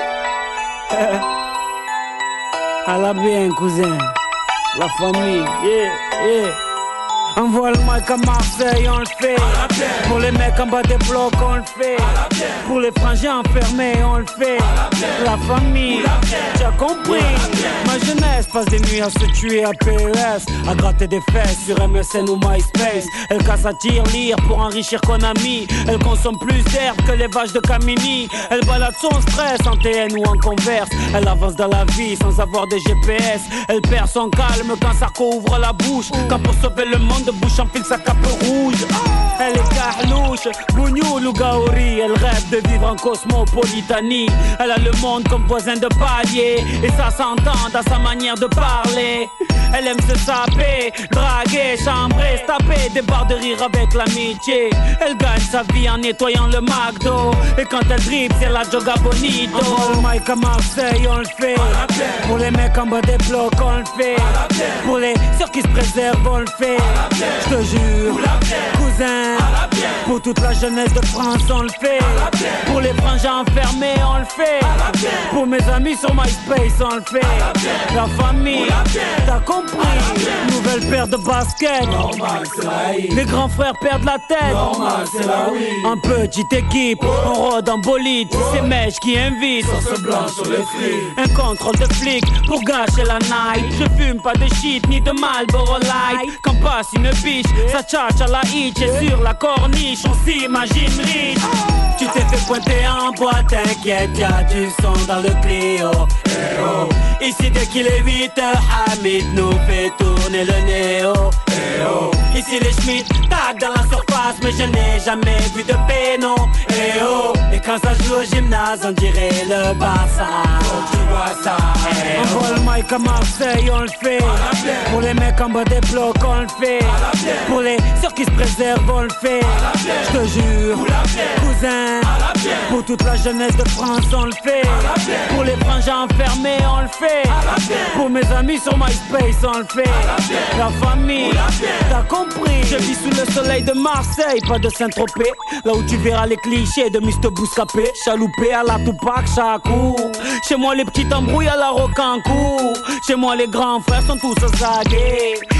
À la bien, cousin. La famille, yeah, yeah. Envoie le mic à Marseille, on le fait. Pour les mecs en bas des blocs, on le fait. Pour les frangins enfermés, on le fait. La famille, tu as compris. Ma jeunesse passe des nuits à se tuer à P E S, à gratter des fesses sur M S N ou MySpace. Elle casse à tir lire pour enrichir Konami. Elle consomme plus d'herbe que les vaches de Camini. Elle balade son stress en T N ou en Converse. Elle avance dans la vie sans avoir de G P S. Elle perd son calme quand Sarko ouvre la bouche. Quand pour sauver le monde de bouche enfile sa cape rouge. Elle est carlouche, bougnoul ou gaori. Elle rêve de vivre en cosmopolitanie. Elle a le monde comme voisin de palier. Et ça s'entend dans sa manière de parler. Elle aime se saper, draguer, chambrer, se taper des barres de rire avec l'amitié. Elle gagne sa vie en nettoyant le McDo. Et quand elle dribble, c'est la Joga Bonito. Envoie le mic à Marseille, on le fait. Pour les mecs en bas des blocs, on le fait. Pour les ceux qui se préservent, on le fait. Je te jure, cousin, pour toute la jeunesse de France, on le fait. Pour les frangins enfermés, on le fait. Pour mes amis sur MySpace, on le fait. La famille, t'as compris. Nouvelle paire de baskets. Les grands frères perdent la tête. En petite équipe, on rôde en bolide. C'est Mèche qui invite. Sauce blanche sur les frites. Un contrôle de flic pour gâcher la night. Je fume pas de shit ni de Marlboro Light. Quand passe une biche, ça tchatche à la hitch. Et sur la corniche, on s'imagine riche. Tu t'es fait pointer en boîte, t'inquiète, y'a du son dans le Clio. Eh oh. Ici dès qu'il est huit heures, Hamid nous fait tourner le néo. Eh oh. Ici les Schmitt tac dans la surface, mais je n'ai jamais vu de péno. Eh oh. Et quand ça joue au gymnase, on dirait le Barça. Oh, tu vois ça. Eh oh. On voit le mic à Marseille, on le fait. Pour les mecs en bas des blocs, on le fait. Pour les ceux qui se préservent, on le fait. Je te jure, cousin, pour toute la jeunesse de France, on le fait. Pour les frangins enfermés, on le fait. Pour mes amis sur MySpace, on le fait. La famille, t'as compris. Je vis sous le soleil de Marseille, pas de Saint-Tropez. Là où tu verras les clichés de mister Bouscapé. Chaloupé à la Tupac, Chakou. Chez moi les petites embrouilles à la Rocancourt. Chez moi les grands frères sont tous zagués.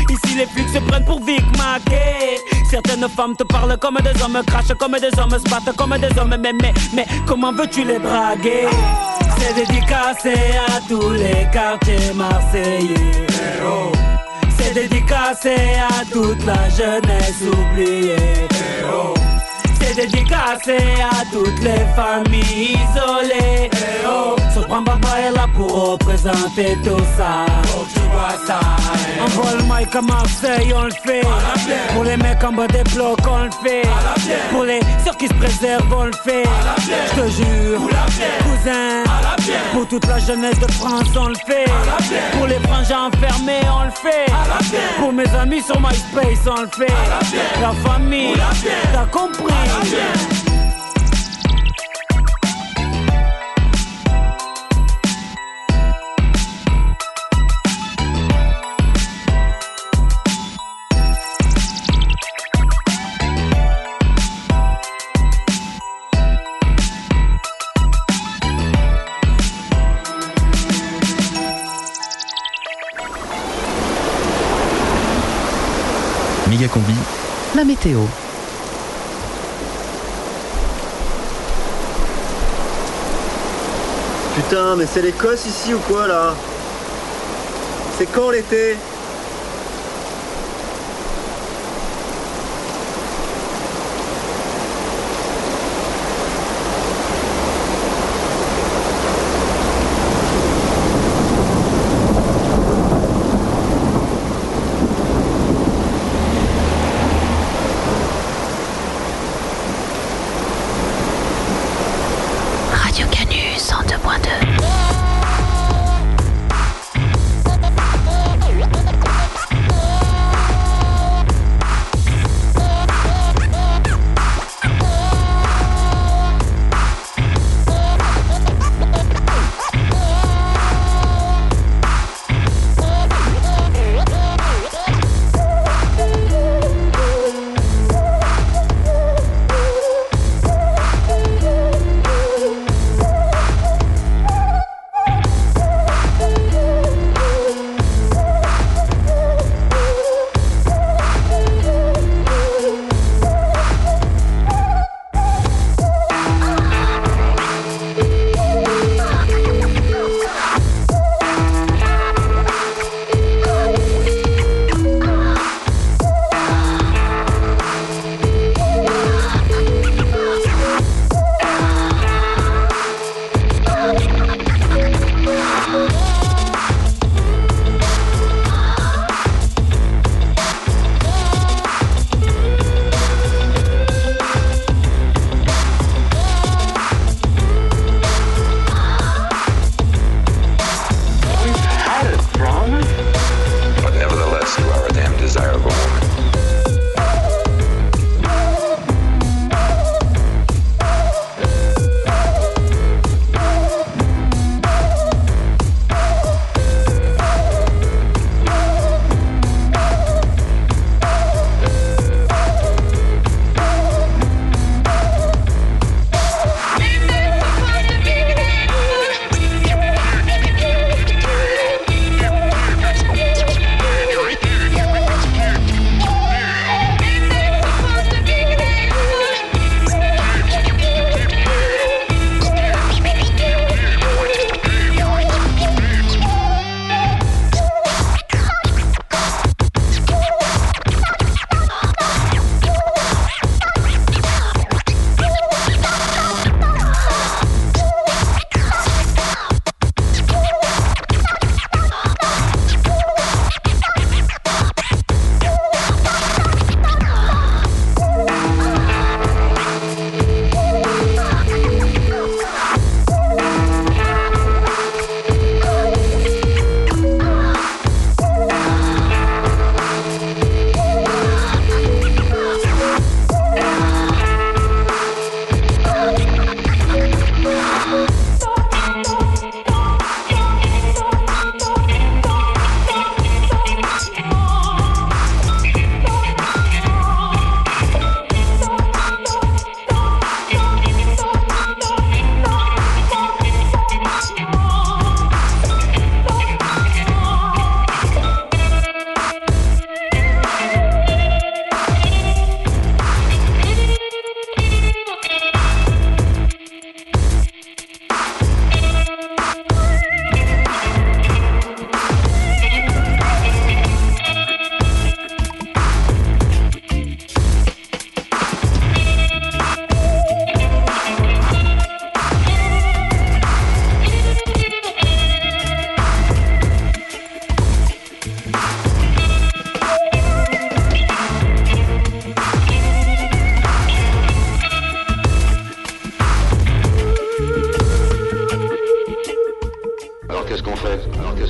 Ici les flics se prennent pour Vic Mackey. Certaines femmes te parlent comme des hommes, crachent comme des hommes, se battent comme des hommes. Mais, mais, mais comment veux-tu les draguer? C'est dédicacé à tous les quartiers marseillais. C'est dédicacé à toute la jeunesse oubliée. C'est dédicacé à toutes les familles isolées. Sopran Baba est là pour représenter tout ça. Envoie le mic à Marseille, on le fait. Pour les mecs en bas des blocs, on le fait. Pour les sœurs qui se préservent, on le fait. Je te jure, cousin. Pour toute la jeunesse de France, on le fait. Pour les frangins enfermés, on le fait. Pour mes amis sur MySpace, on le fait. La famille, t'as compris. Mégacombi, la météo. Putain, mais c'est l'Écosse ici ou quoi là? C'est quand l'été? Radio Canu cent deux point deux.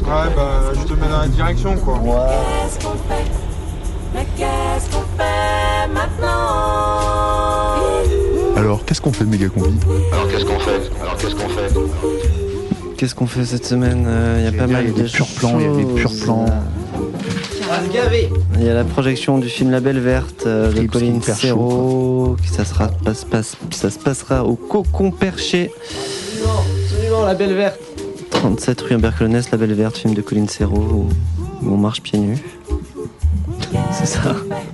Ouais, bah, je te mets dans la direction, quoi. Ouais. Qu'est-ce qu'on fait? Mais qu'est-ce qu'on fait maintenant? Alors, qu'est-ce qu'on fait de Mégacombi? Alors qu'est-ce qu'on fait Alors qu'est-ce qu'on fait Qu'est-ce qu'on fait cette semaine? Il euh, y a pas dire, mal y a de des purs plans, il y a des purs plans. Il y a la projection du film La Belle Verte euh, de Trips, Colin hyper Serrault, qui ça, sera, passe, passe, ça se passera au Cocon Perché. Absolument, absolument, La Belle Verte. trente-sept rue Humbert Colonès, La Belle Verte, film de Colin Serrault, où on marche pieds nus. C'est ça.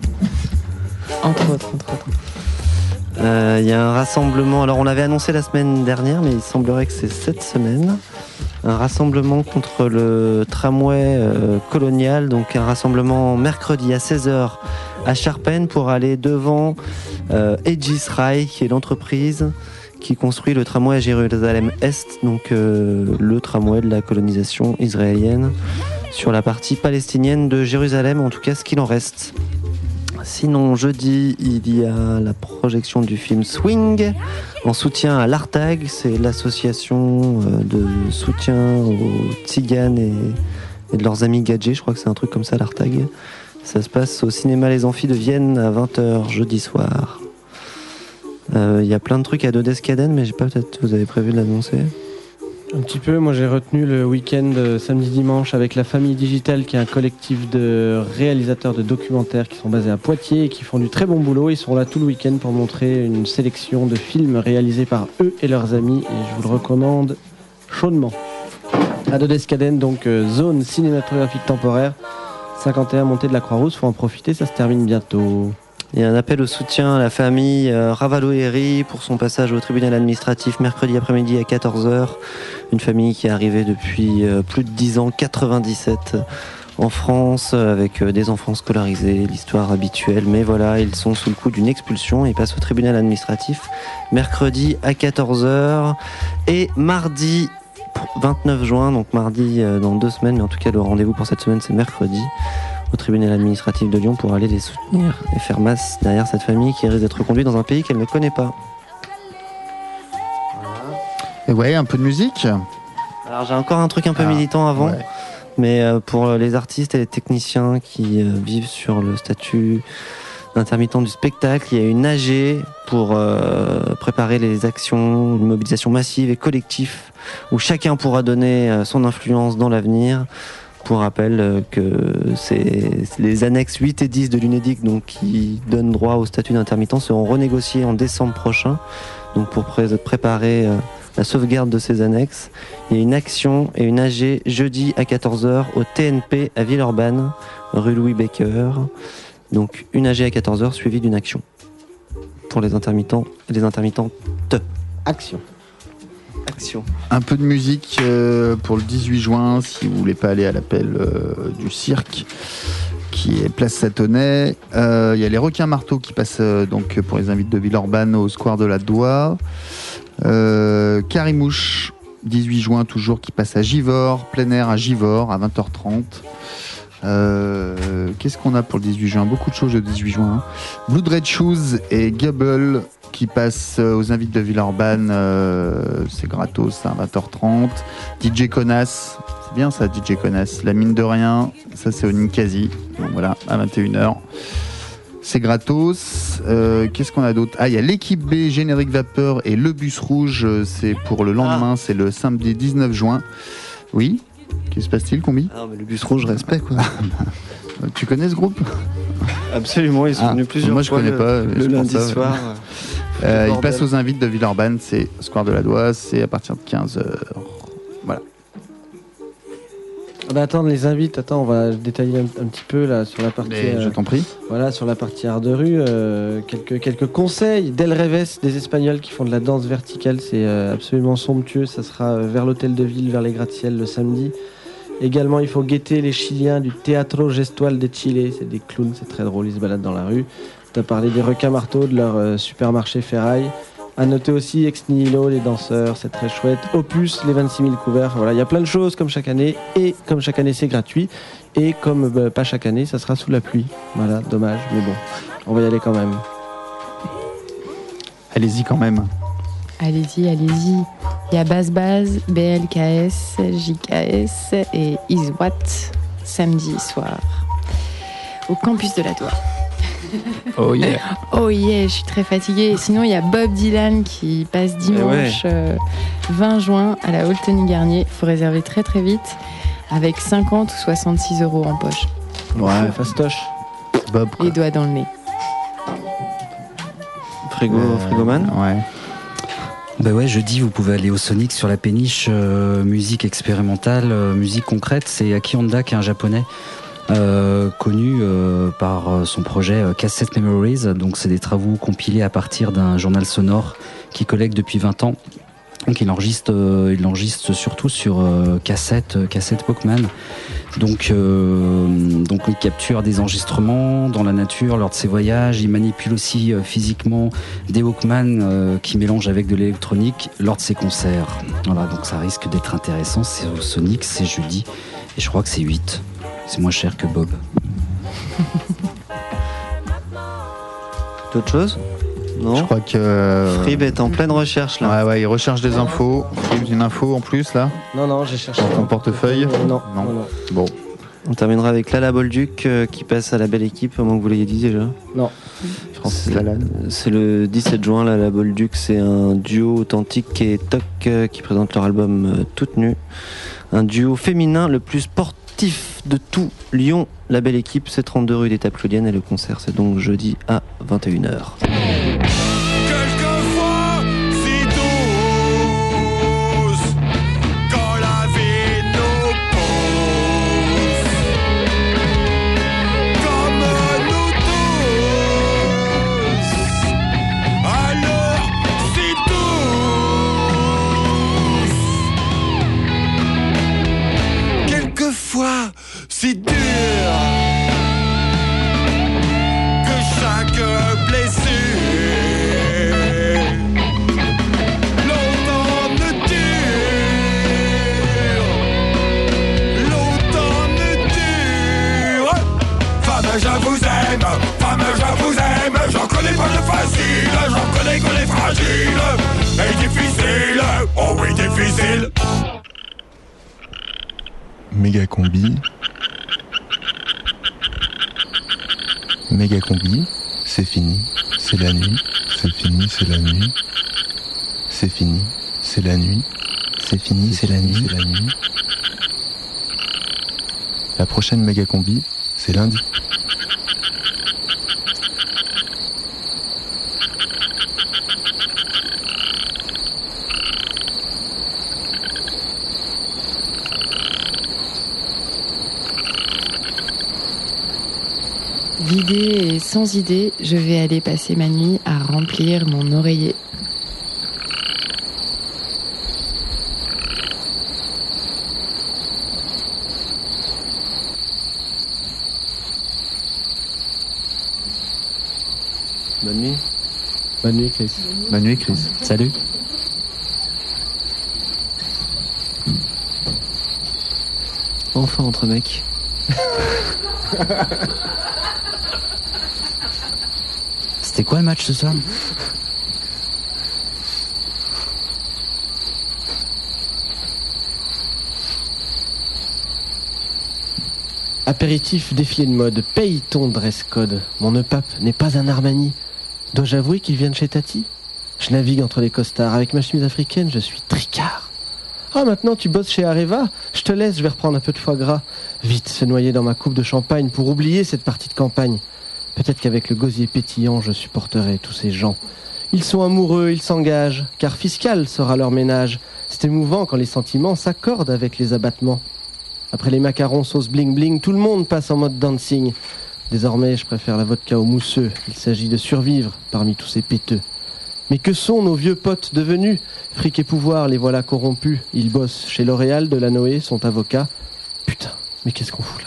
Entre autres, entre autres. Il euh, y a un rassemblement, alors on l'avait annoncé la semaine dernière, mais il semblerait que c'est cette semaine. Un rassemblement contre le tramway euh, colonial, donc un rassemblement mercredi à seize heures à Charpennes pour aller devant euh, Aegis Rail, qui est l'entreprise qui construit le tramway à Jérusalem-Est, donc euh, le tramway de la colonisation israélienne sur la partie palestinienne de Jérusalem, en tout cas ce qu'il en reste. Sinon, jeudi, il y a la projection du film Swing en soutien à l'Artag. C'est l'association de soutien aux tziganes et, et de leurs amis gadgets. Je crois que c'est un truc comme ça, l'Artag. Ça se passe au cinéma Les Amphis de Vienne à vingt heures jeudi soir. Il euh, y a plein de trucs à Dodescaden, mais j'ai pas, peut-être vous avez prévu de l'annoncer. Un petit peu, moi j'ai retenu le week-end euh, samedi-dimanche avec La Famille Digitale, qui est un collectif de réalisateurs de documentaires qui sont basés à Poitiers et qui font du très bon boulot. Ils sont là tout le week-end pour montrer une sélection de films réalisés par eux et leurs amis, et je vous le recommande chaudement. À Dodescaden, donc euh, zone cinématographique temporaire, cinquante et un montée de la Croix-Rousse, faut en profiter, ça se termine bientôt. Il y a un appel au soutien à la famille euh, Ravalo-Héry pour son passage au tribunal administratif mercredi après-midi à quatorze heures. Une famille qui est arrivée depuis euh, plus de dix ans, quatre-vingt-dix-sept, en France, euh, avec euh, des enfants scolarisés, l'histoire habituelle. Mais voilà, ils sont sous le coup d'une expulsion et ils passent au tribunal administratif mercredi à quatorze heures. Et mardi vingt-neuf juin, donc mardi euh, dans deux semaines, mais en tout cas le rendez-vous pour cette semaine c'est mercredi, au tribunal administratif de Lyon pour aller les soutenir et faire masse derrière cette famille qui risque d'être reconduite dans un pays qu'elle ne connaît pas. Et ouais, un peu de musique. Alors j'ai encore un truc un peu ah, militant avant, ouais. mais euh, pour les artistes et les techniciens qui euh, vivent sur le statut d'intermittent du spectacle, il y a une A G pour euh, préparer les actions, une mobilisation massive et collective où chacun pourra donner euh, son influence dans l'avenir. Pour rappel que c'est les annexes huit et dix de l'UNEDIC, donc qui donnent droit au statut d'intermittent, seront renégociées en décembre prochain. Donc pour pré- préparer euh, la sauvegarde de ces annexes, il y a une action et une A G jeudi à quatorze heures au T N P à Villeurbanne, rue Louis Baker. Donc une A G à quatorze heures suivie d'une action pour les intermittents et les intermittentes. Action. Action. Un peu de musique euh, pour le dix-huit juin, si vous voulez pas aller à l'appel euh, du cirque, qui est place Satonnet. Il euh, y a les requins marteaux qui passent euh, donc pour les invités de Villeurbanne au square de la Doua. Euh, Carimouche, dix-huit juin toujours, qui passe à Givors, plein air à Givors à vingt heures trente. Euh, qu'est-ce qu'on a pour le dix-huit juin? Beaucoup de choses le dix-huit juin. Blood Red Shoes et Gubble qui passent aux invités de Villeurbanne, euh, c'est gratos à vingt heures trente. D J Conas, c'est bien ça, D J Conas. La mine de rien, ça c'est au Ninkasi. Donc voilà, à vingt et une heures. C'est gratos. Euh, qu'est-ce qu'on a d'autre? Ah, il y a l'équipe B, Générique Vapeur et le bus rouge, c'est pour le lendemain, ah. C'est le samedi dix-neuf juin. Oui? Qu'est-ce qui se passe-t-il, Combi? Ah, mais le bus rouge, respect, quoi. Tu connais ce groupe? Absolument, ils sont ah, venus plusieurs moi, je fois connais le, pas, le je lundi ça, soir. Euh, il passe aux invités de Villeurbanne, c'est Square de la Doua, c'est à partir de quinze heures. Voilà. Ah bah attends, les invites, attends, on va détailler un, un petit peu là sur la partie. Mais je t'en prie. Euh, voilà, sur la partie art de rue, euh, quelques quelques conseils. Del Reves, des Espagnols qui font de la danse verticale, c'est euh, absolument somptueux. Ça sera vers l'hôtel de ville, vers les gratte-ciel le samedi. Également, il faut guetter les Chiliens du Teatro Gestual de Chile. C'est des clowns, c'est très drôle, ils se baladent dans la rue. Tu as parlé des requins marteaux, de leur euh, supermarché ferraille. À noter aussi Ex Nihilo, les danseurs, c'est très chouette. Opus, les vingt-six mille couverts. Voilà, il y a plein de choses comme chaque année. Et comme chaque année, c'est gratuit. Et comme bah, pas chaque année, ça sera sous la pluie. Voilà, dommage, mais bon, on va y aller quand même. Allez-y quand même. Allez-y, allez-y. Il y a Bass Bass, B L K S, J K S et Iswat samedi soir au campus de la Doua. Oh yeah. Oh yeah, je suis très fatiguée. Sinon, il y a Bob Dylan qui passe dimanche ouais. euh, vingt juin à la Holtony Garnier. Il faut réserver très très vite avec cinquante ou soixante-six euros en poche. Ouais, fastoche. Bob. Quoi. Les doigts dans le nez. Frigo, euh, Frigoman. Ouais. Bah ouais, jeudi, vous pouvez aller au Sonic sur la péniche, euh, musique expérimentale, euh, musique concrète. C'est Aki Honda qui est un japonais. Euh, connu euh, par son projet euh, Cassette Memories. Donc c'est des travaux compilés à partir d'un journal sonore qu'il collecte depuis vingt ans. Donc il enregistre, euh, il enregistre surtout sur euh, cassette, euh, cassette Walkman. Donc, euh, donc il capture des enregistrements dans la nature lors de ses voyages. Il manipule aussi euh, physiquement des Walkman euh, qui mélangent avec de l'électronique lors de ses concerts. Voilà, donc ça risque d'être intéressant. C'est au Sonic, c'est jeudi et je crois que c'est huit. C'est moins cher que Bob. D'autres choses ? Non. Je crois que. Frib est en pleine recherche là. Ouais, ouais, il recherche des infos. Frib, une info en plus là ? Non, non, j'ai cherché. Dans ton portefeuille ? Non, non. non, non. Bon. On terminera avec Lala Bolduc euh, qui passe à la belle équipe, au moins que vous l'ayez dit déjà. Non. C'est, c'est le dix-sept juin, Lala Bolduc, c'est un duo authentique et Toc euh, qui présente leur album euh, Toute Nue. Un duo féminin le plus sportif de tout Lyon. La belle équipe, c'est trente-deux rue des Tables Claudiennes et le concert c'est donc jeudi à vingt et une heures. C'est dur que chaque blessure longtemps ne dure, longtemps ne dure. Femme, je vous aime, femme, je vous aime. J'en connais pas de facile, j'en connais que les fragiles et difficiles. Oh oui, difficile. Méga combi. Méga combi, c'est fini, c'est la nuit, c'est fini, c'est la nuit. C'est fini, c'est la nuit, c'est fini, c'est la nuit, c'est la nuit. La prochaine méga combi, c'est lundi. Vidé et sans idée, je vais aller passer ma nuit à remplir mon oreiller. Bonne nuit. Bonne nuit, Chris. Bonne nuit, Chris. Salut. Enfin entre mecs. C'était quoi le match ce soir ? Apéritif, défilé de mode, paye ton dress code. Mon nœud pape n'est pas un Armani. Dois-je avouer qu'il vient de chez Tati ? Je navigue entre les costards. Avec ma chemise africaine, je suis tricard. Ah, maintenant tu bosses chez Areva ? Je te laisse, je vais reprendre un peu de foie gras. Vite, se noyer dans ma coupe de champagne pour oublier cette partie de campagne. Peut-être qu'avec le gosier pétillant, je supporterai tous ces gens. Ils sont amoureux, ils s'engagent, car fiscal sera leur ménage. C'est émouvant quand les sentiments s'accordent avec les abattements. Après les macarons sauce bling bling, tout le monde passe en mode dancing. Désormais, je préfère la vodka au mousseux. Il s'agit de survivre parmi tous ces péteux. Mais que sont nos vieux potes devenus ? Fric et pouvoir, les voilà corrompus. Ils bossent chez L'Oréal, Delanoë, sont avocats. Putain, mais qu'est-ce qu'on fout là ?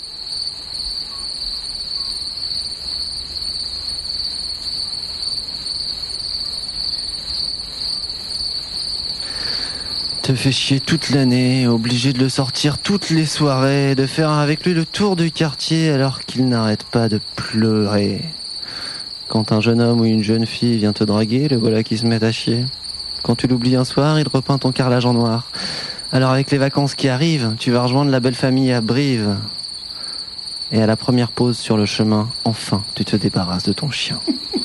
Te fait chier toute l'année, obligé de le sortir toutes les soirées, de faire avec lui le tour du quartier alors qu'il n'arrête pas de pleurer. Quand un jeune homme ou une jeune fille vient te draguer, le voilà qui se met à chier. Quand tu l'oublies un soir, il repeint ton carrelage en noir. Alors avec les vacances qui arrivent, tu vas rejoindre la belle famille à Brive. Et à la première pause sur le chemin, enfin, tu te débarrasses de ton chien.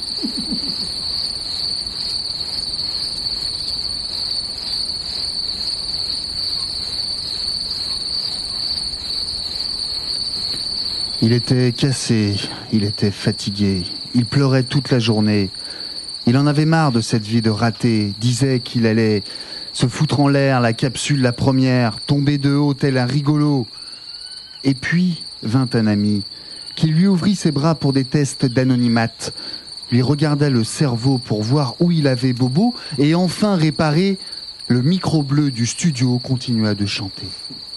Il était cassé, il était fatigué, il pleurait toute la journée. Il en avait marre de cette vie de raté, disait qu'il allait se foutre en l'air, la capsule la première, tomber de haut tel un rigolo. Et puis vint un ami qui lui ouvrit ses bras pour des tests d'anonymat, lui regarda le cerveau pour voir où il avait bobo, et enfin réparé, le micro bleu du studio continua de chanter.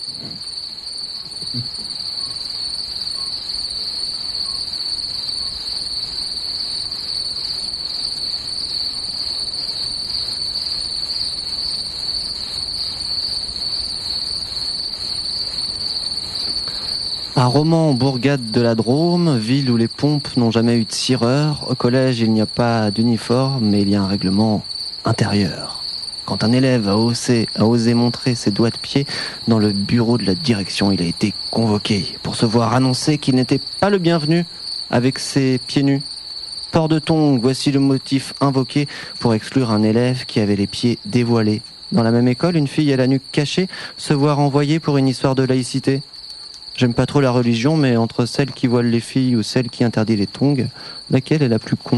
À Romans, bourgade de la Drôme, ville où les pompes n'ont jamais eu de cireur, au collège il n'y a pas d'uniforme, mais il y a un règlement intérieur. Quand un élève a osé, a osé montrer ses doigts de pied dans le bureau de la direction, il a été convoqué pour se voir annoncer qu'il n'était pas le bienvenu avec ses pieds nus. Port de tongs, voici le motif invoqué pour exclure un élève qui avait les pieds dévoilés. Dans la même école, une fille à la nuque cachée se voit renvoyée pour une histoire de laïcité. J'aime pas trop la religion, mais entre celle qui voile les filles ou celle qui interdit les tongs, laquelle est la plus con ?